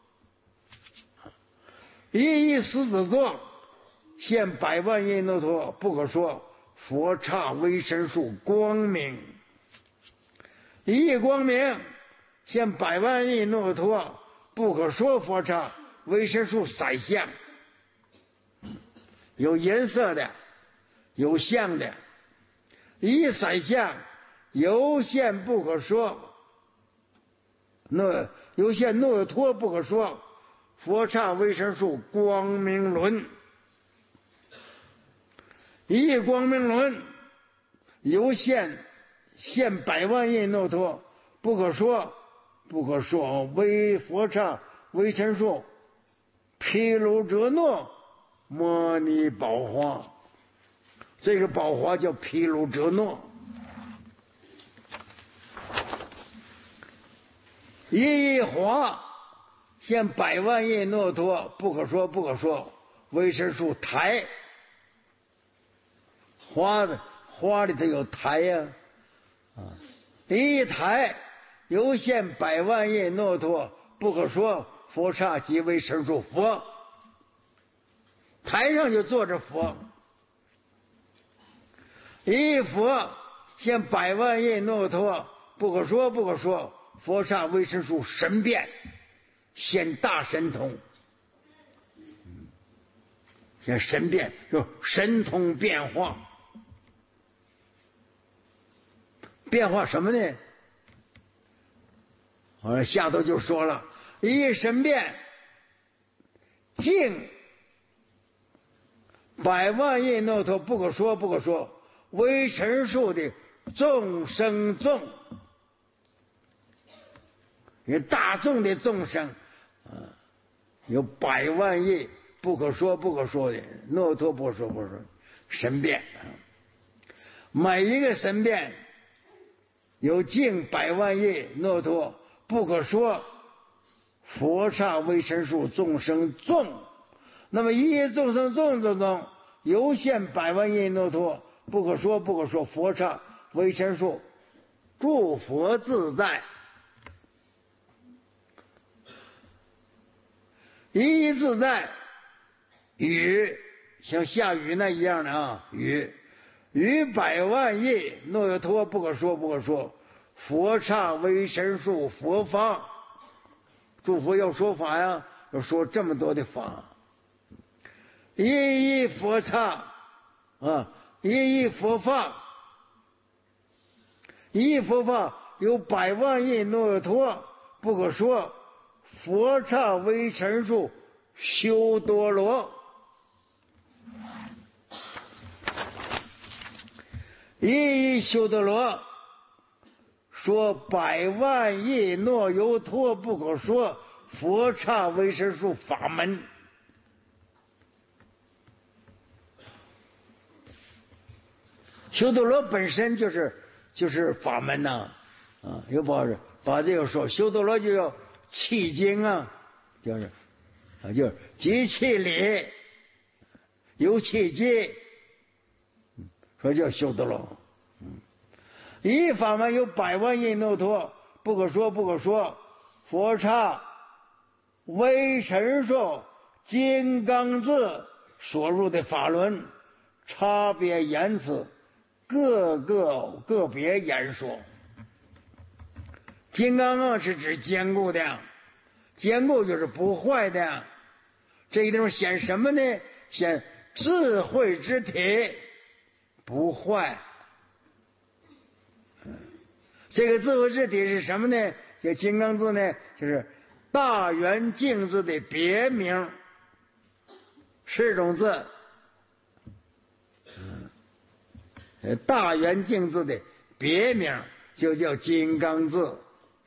一狮子座现100万亿诺尤托不可说佛刹微尘数光明。一光明现100万亿诺尤托不可说佛刹微尘数色相，有颜色的，有相的。一色相有限不可说，有限诺尤托不可说佛刹微尘数光明轮。一光明轮有限现100万亿诺尤托不可说微佛刹微尘数毗卢遮那摩尼宝华。这个宝华叫毗卢遮那。一华现100万亿诺尤托不可说微尘数台。 花里头有台呀，一台犹现百万亿诺托，不可说佛刹即为神树佛。台上就坐着佛，一佛现百万亿诺托，不可说不可说，佛刹为神树神变，现大神通。现神变就神通变化，变化什么呢？下头就说了，一神变净百万亿诺托，不可说不可说，为神树的众生众，有大众的众生有百万亿不可说不可说的诺托，不说不说神变，每一个神变有近百万亿诺托，不可说佛刹为神树众生众。那么一众生众中犹现百万亿诺托，不可说不可说，佛刹为神树诸佛自在。一自在雨像下雨那一样的雨百万亿诺托，不可说不可说，佛刹为神树佛法。诸佛要说法呀，要说这么多的法。一佛刹一佛法，一佛法有百万亿诺托，不可说佛刹为神树修多罗。一修多罗说百万亿诺尤托，不可说佛刹为神树法门。修多罗本身就是法门呐，又把这个说修多罗就叫契经就是即契理有契机，说叫修多罗。一法门有百万亿诺托，不可说不可说，佛刹为神树金刚字所入的法轮，差别言辞个别言说。金刚是指坚固的，坚固就是不坏的。这个地方显什么呢？显智慧之体不坏。这个智慧之体是什么呢？这金刚字呢，就是大圆镜字的别名，4种字。大圆镜字的别名就叫金刚字。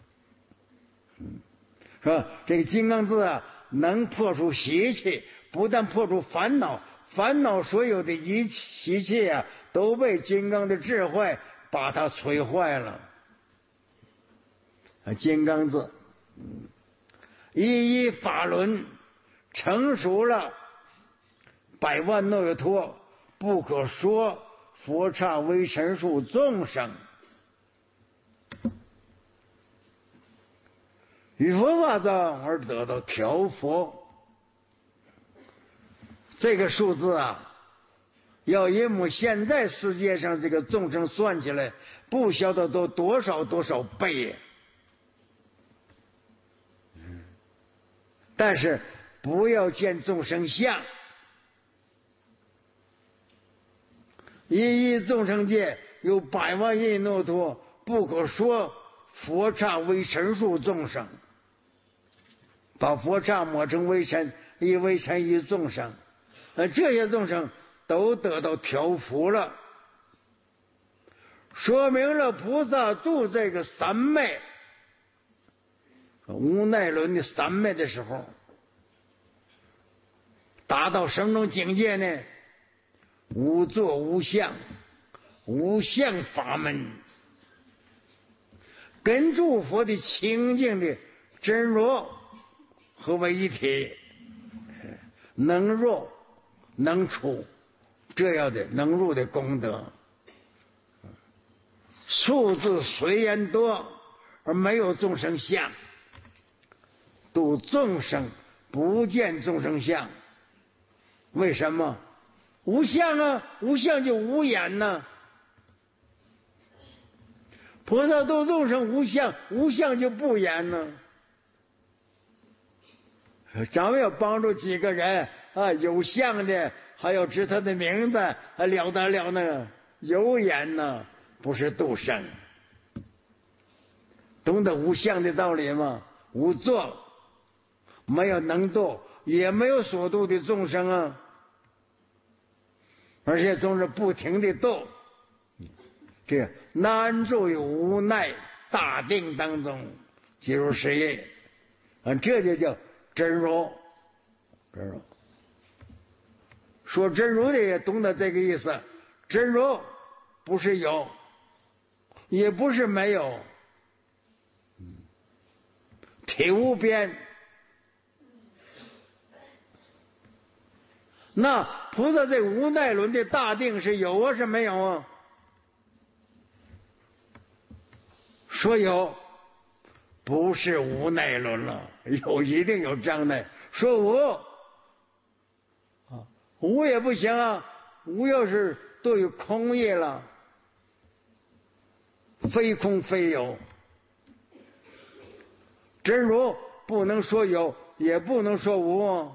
说这个金刚字能破除习气，不但破除烦恼，烦恼所有的习气都被金刚的智慧把它摧坏了。金刚字一法轮成熟了百万诺尤托，不可说佛刹为神树众生。与佛法藏而得到调佛，这个数字要以我们现在世界上这个众生算起来，不晓得都多少倍。但是不要见众生相，一众生界有百万亿诺托，不可说佛刹为神树众生，把佛刹抹成为神，以为神于众生，这些众生都得到调伏了，说明了菩萨住这个三昧无奈轮的三昧的时候，达到什么种境界呢？无作无相，无相法门，跟诸佛的清净的真如合为一体，能入能出， 这样的能入的功德。数字虽然多，而没有众生相，度众生不见众生相。为什么？无相啊，无相就无眼呐。菩萨度众生无相，无相就不言呢。咱们要帮助几个人啊，有相的还要知他的名字，还了得了那个有眼呢，不是度生。懂得无相的道理吗？无作，没有能度，也没有所度的众生啊，而且总是不停的度。这难住于无奈大定当中进入事业，这就叫真如。真如说真如的也懂得这个意思，真如不是有，也不是没有，体无边。那菩萨这无奈论的大定是有啊，是没有啊？说有，不是无奈论了，有一定有障碍。说无，无也不行啊，无要是都有空业了，非空非有。真如不能说有，也不能说无，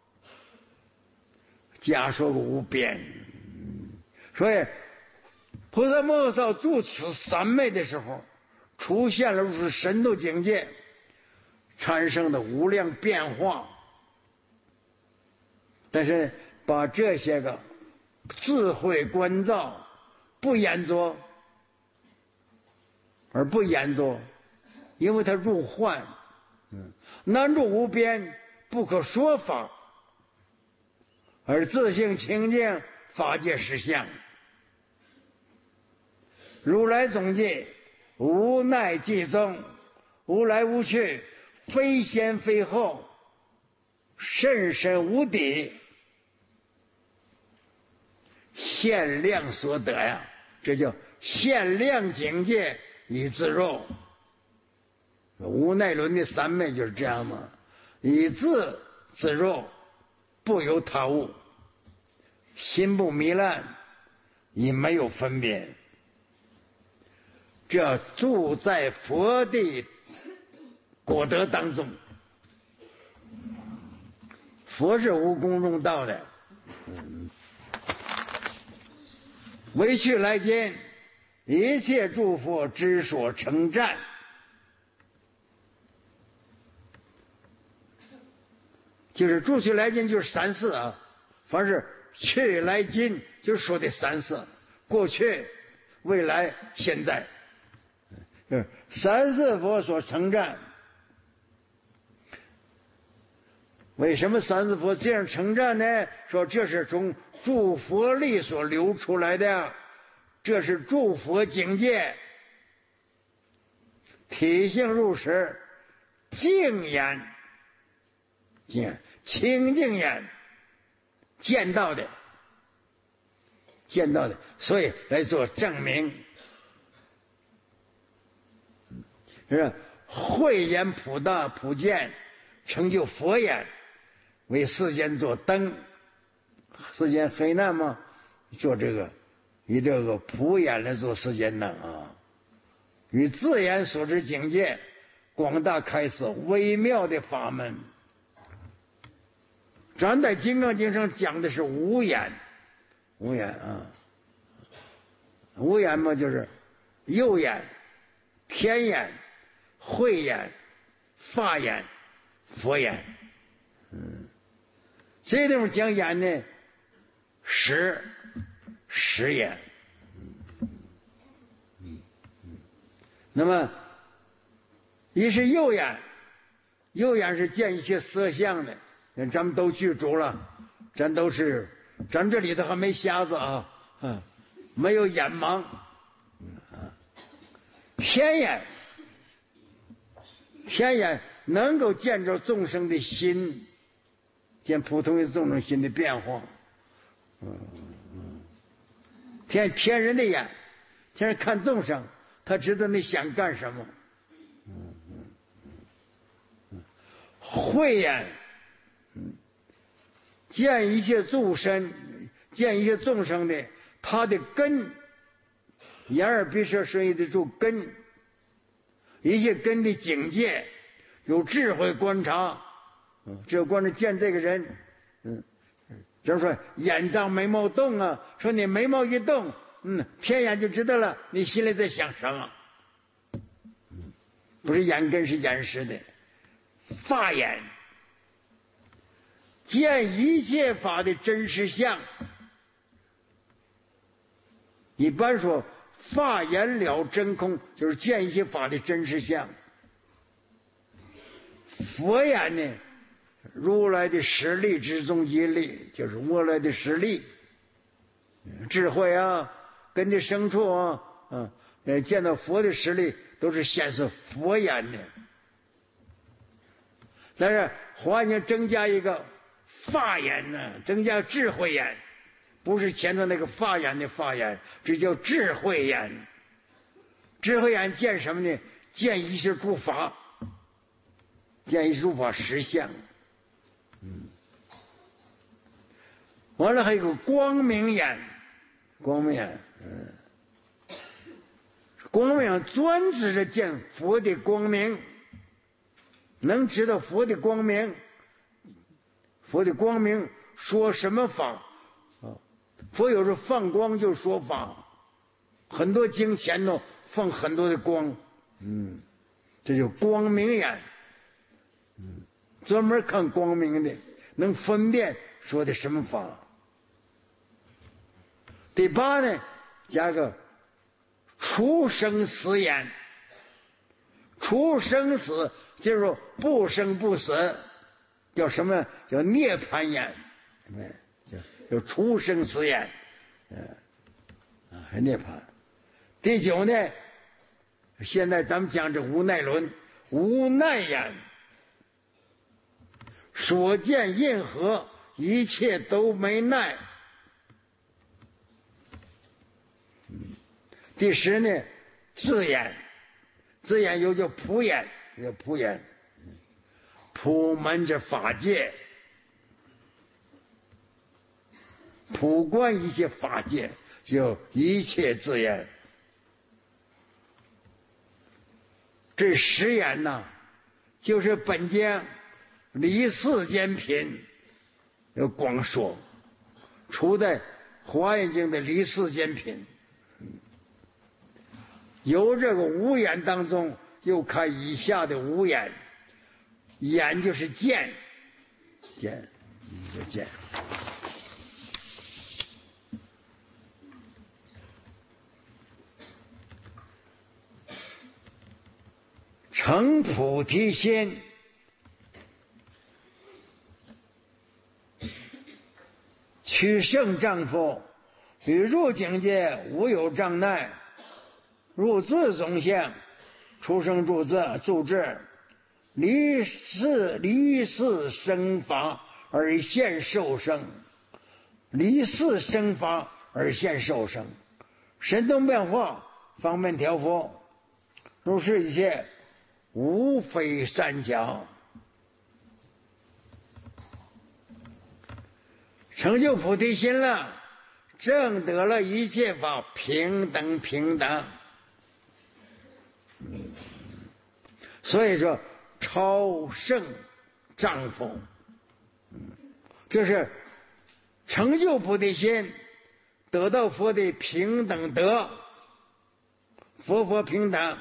假说个无边。所以菩萨摩诃萨住此三昧的时候，出现了如是深度境界，产生的无量变化。但是把这些个智慧关照不研作，而不研作，因为它入幻，难住无边，不可说法，而自性清净，法界实相。如来总记无奈即踪，无来无去，非先非后，甚深无底，限量所得呀，这叫限量境界以自入。无奈论的三昧就是这样嘛，以自入，不由他物，心不糜烂，也没有分别。这住在佛的果德当中，佛是无功中道的。为去来今，一切诸佛之所称赞。就是住去来今就是三世啊，凡是去来今就说的三世，过去、未来、现在，三世佛所称赞。为什么三世佛这样称赞呢？说这是从诸佛力所流出来的，这是诸佛境界，体性入实，净眼，清净眼，见到的，所以来做证明。是慧眼普大普见，成就佛眼，为世间做灯。世间黑暗嘛，做这个以这个普眼来做世间灯啊，与自眼所知境界广大开示微妙的法门。咱在《金刚经》上讲的是无眼，无眼啊，无眼嘛就是右眼、天眼、慧眼、法眼、佛眼。这地方讲眼呢，十眼。那么一是右眼，右眼是见一切色相的，咱们都具足了，咱这里头还没瞎子啊，没有眼盲。天眼能够见着众生的心，见普通的众生心的变化。 天人的眼，天人看众生，他知道你想干什么。慧眼，见一切众生，见一切众生的他的根，眼耳鼻舌身意的住根，一切根的境界，有智慧观察，只有观察见这个人，就是说眼张眉毛动啊，说你眉毛一动，天眼就知道了你心里在想什么，不是眼根是眼识的。法眼，见一切法的真实相。一般说法眼了真空，就是见一切法的真实相。佛眼呢，如来的实力之中一力，就是如来的实力，智慧啊，跟着生处啊，见到佛的实力，都是显示佛眼的。但是华严增加一个法眼呢，增加智慧眼，不是前头那个法眼的法眼，这叫智慧眼。智慧眼见什么呢？见一切诸法，见一切诸法实相。完了还有个光明眼，光明眼，光明眼专指着见佛的光明。能知道佛的光明，佛的光明说什么法？佛有时放光就说法，很多经前头放很多的光，这就光明眼，专门看光明的，能分辨说的什么法。第八呢，加个除生死眼，除生死。就是说不生不死，叫什么？叫涅槃眼，叫出生死眼，还涅槃。第九呢，现在咱们讲这无奈论，无奈眼，所见任何一切都没奈。第十呢，智眼，智眼又叫普眼。这个普眼，普门这法界，普观一切法界，就一切自眼。这十眼呢，就是本经离世间品要光说，除在华严经的离世间品，由这个五眼当中。又看以下的五眼，眼就是见，见，就见。成菩提心，取胜丈夫，与入境界无有障碍，入自总相。出生住智，离世生法而现受生，离世生法而现受生，神通变化，方便调伏，如是一切，无非善巧。成就菩提心了，证得了一切法平等平等。所以说超胜丈夫，这是成就菩提心，得到佛的平等德，佛平等，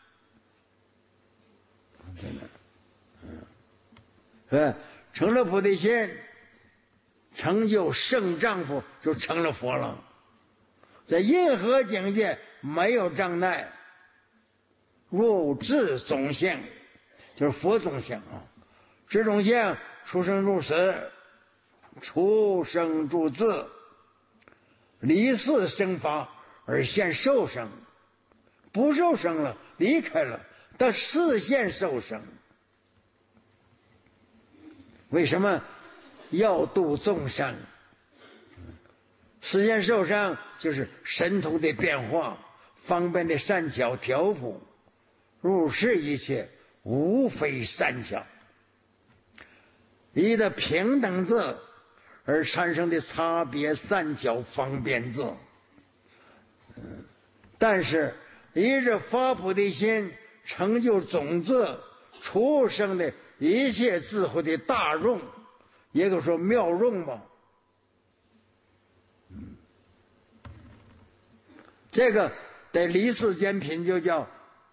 成了菩提心，成就胜丈夫，就成了佛了。在任何境界没有障碍。入智总相，就是佛总相啊。智总相，出生入死，出生入自，离世生法而现受生，不受生了，离开了，他视现受生。为什么要度众生？视现受生， 就是神通的变化，方便的善巧调伏，如是一切无非善巧，依着平等字而产生的差别善巧方便字。但是依着发菩提心成就种子出生的一切智慧的大用，也就是说妙用吧。这个在离世间品就叫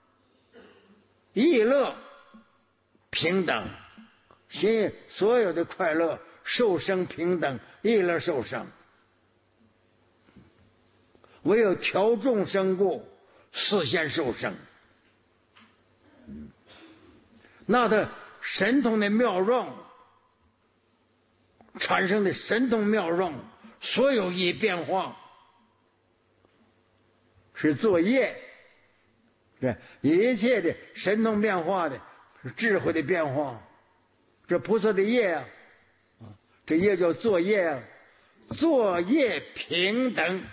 意乐平等，心所有的快乐受生平等，意乐受生。唯有调众生故，示现受生。那他神通的妙用产生的神通妙用，所有一变化是作业，对一切的神通变化的是智慧的变化，这菩萨的业啊，这业叫作业啊，作业平等。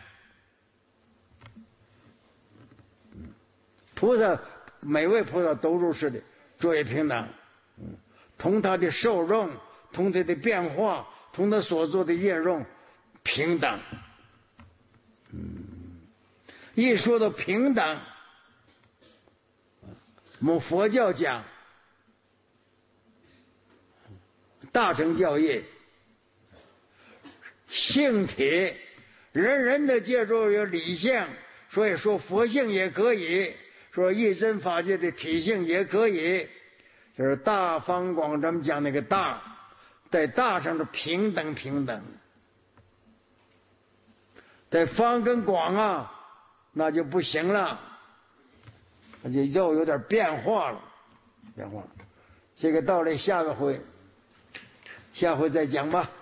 菩萨每位菩萨都如是的作业平等，同他的受用，同他的变化，同他所做的业用平等。一说到平等，我们佛教讲大乘教义，性体人人的借助有理性，所以说佛性也可以，说一真法界的体性也可以，就是大方广咱们讲那个大，在大上的平等平等，在方跟广啊那就不行了，那就又有点变化了，变化。这个道理下回再讲吧。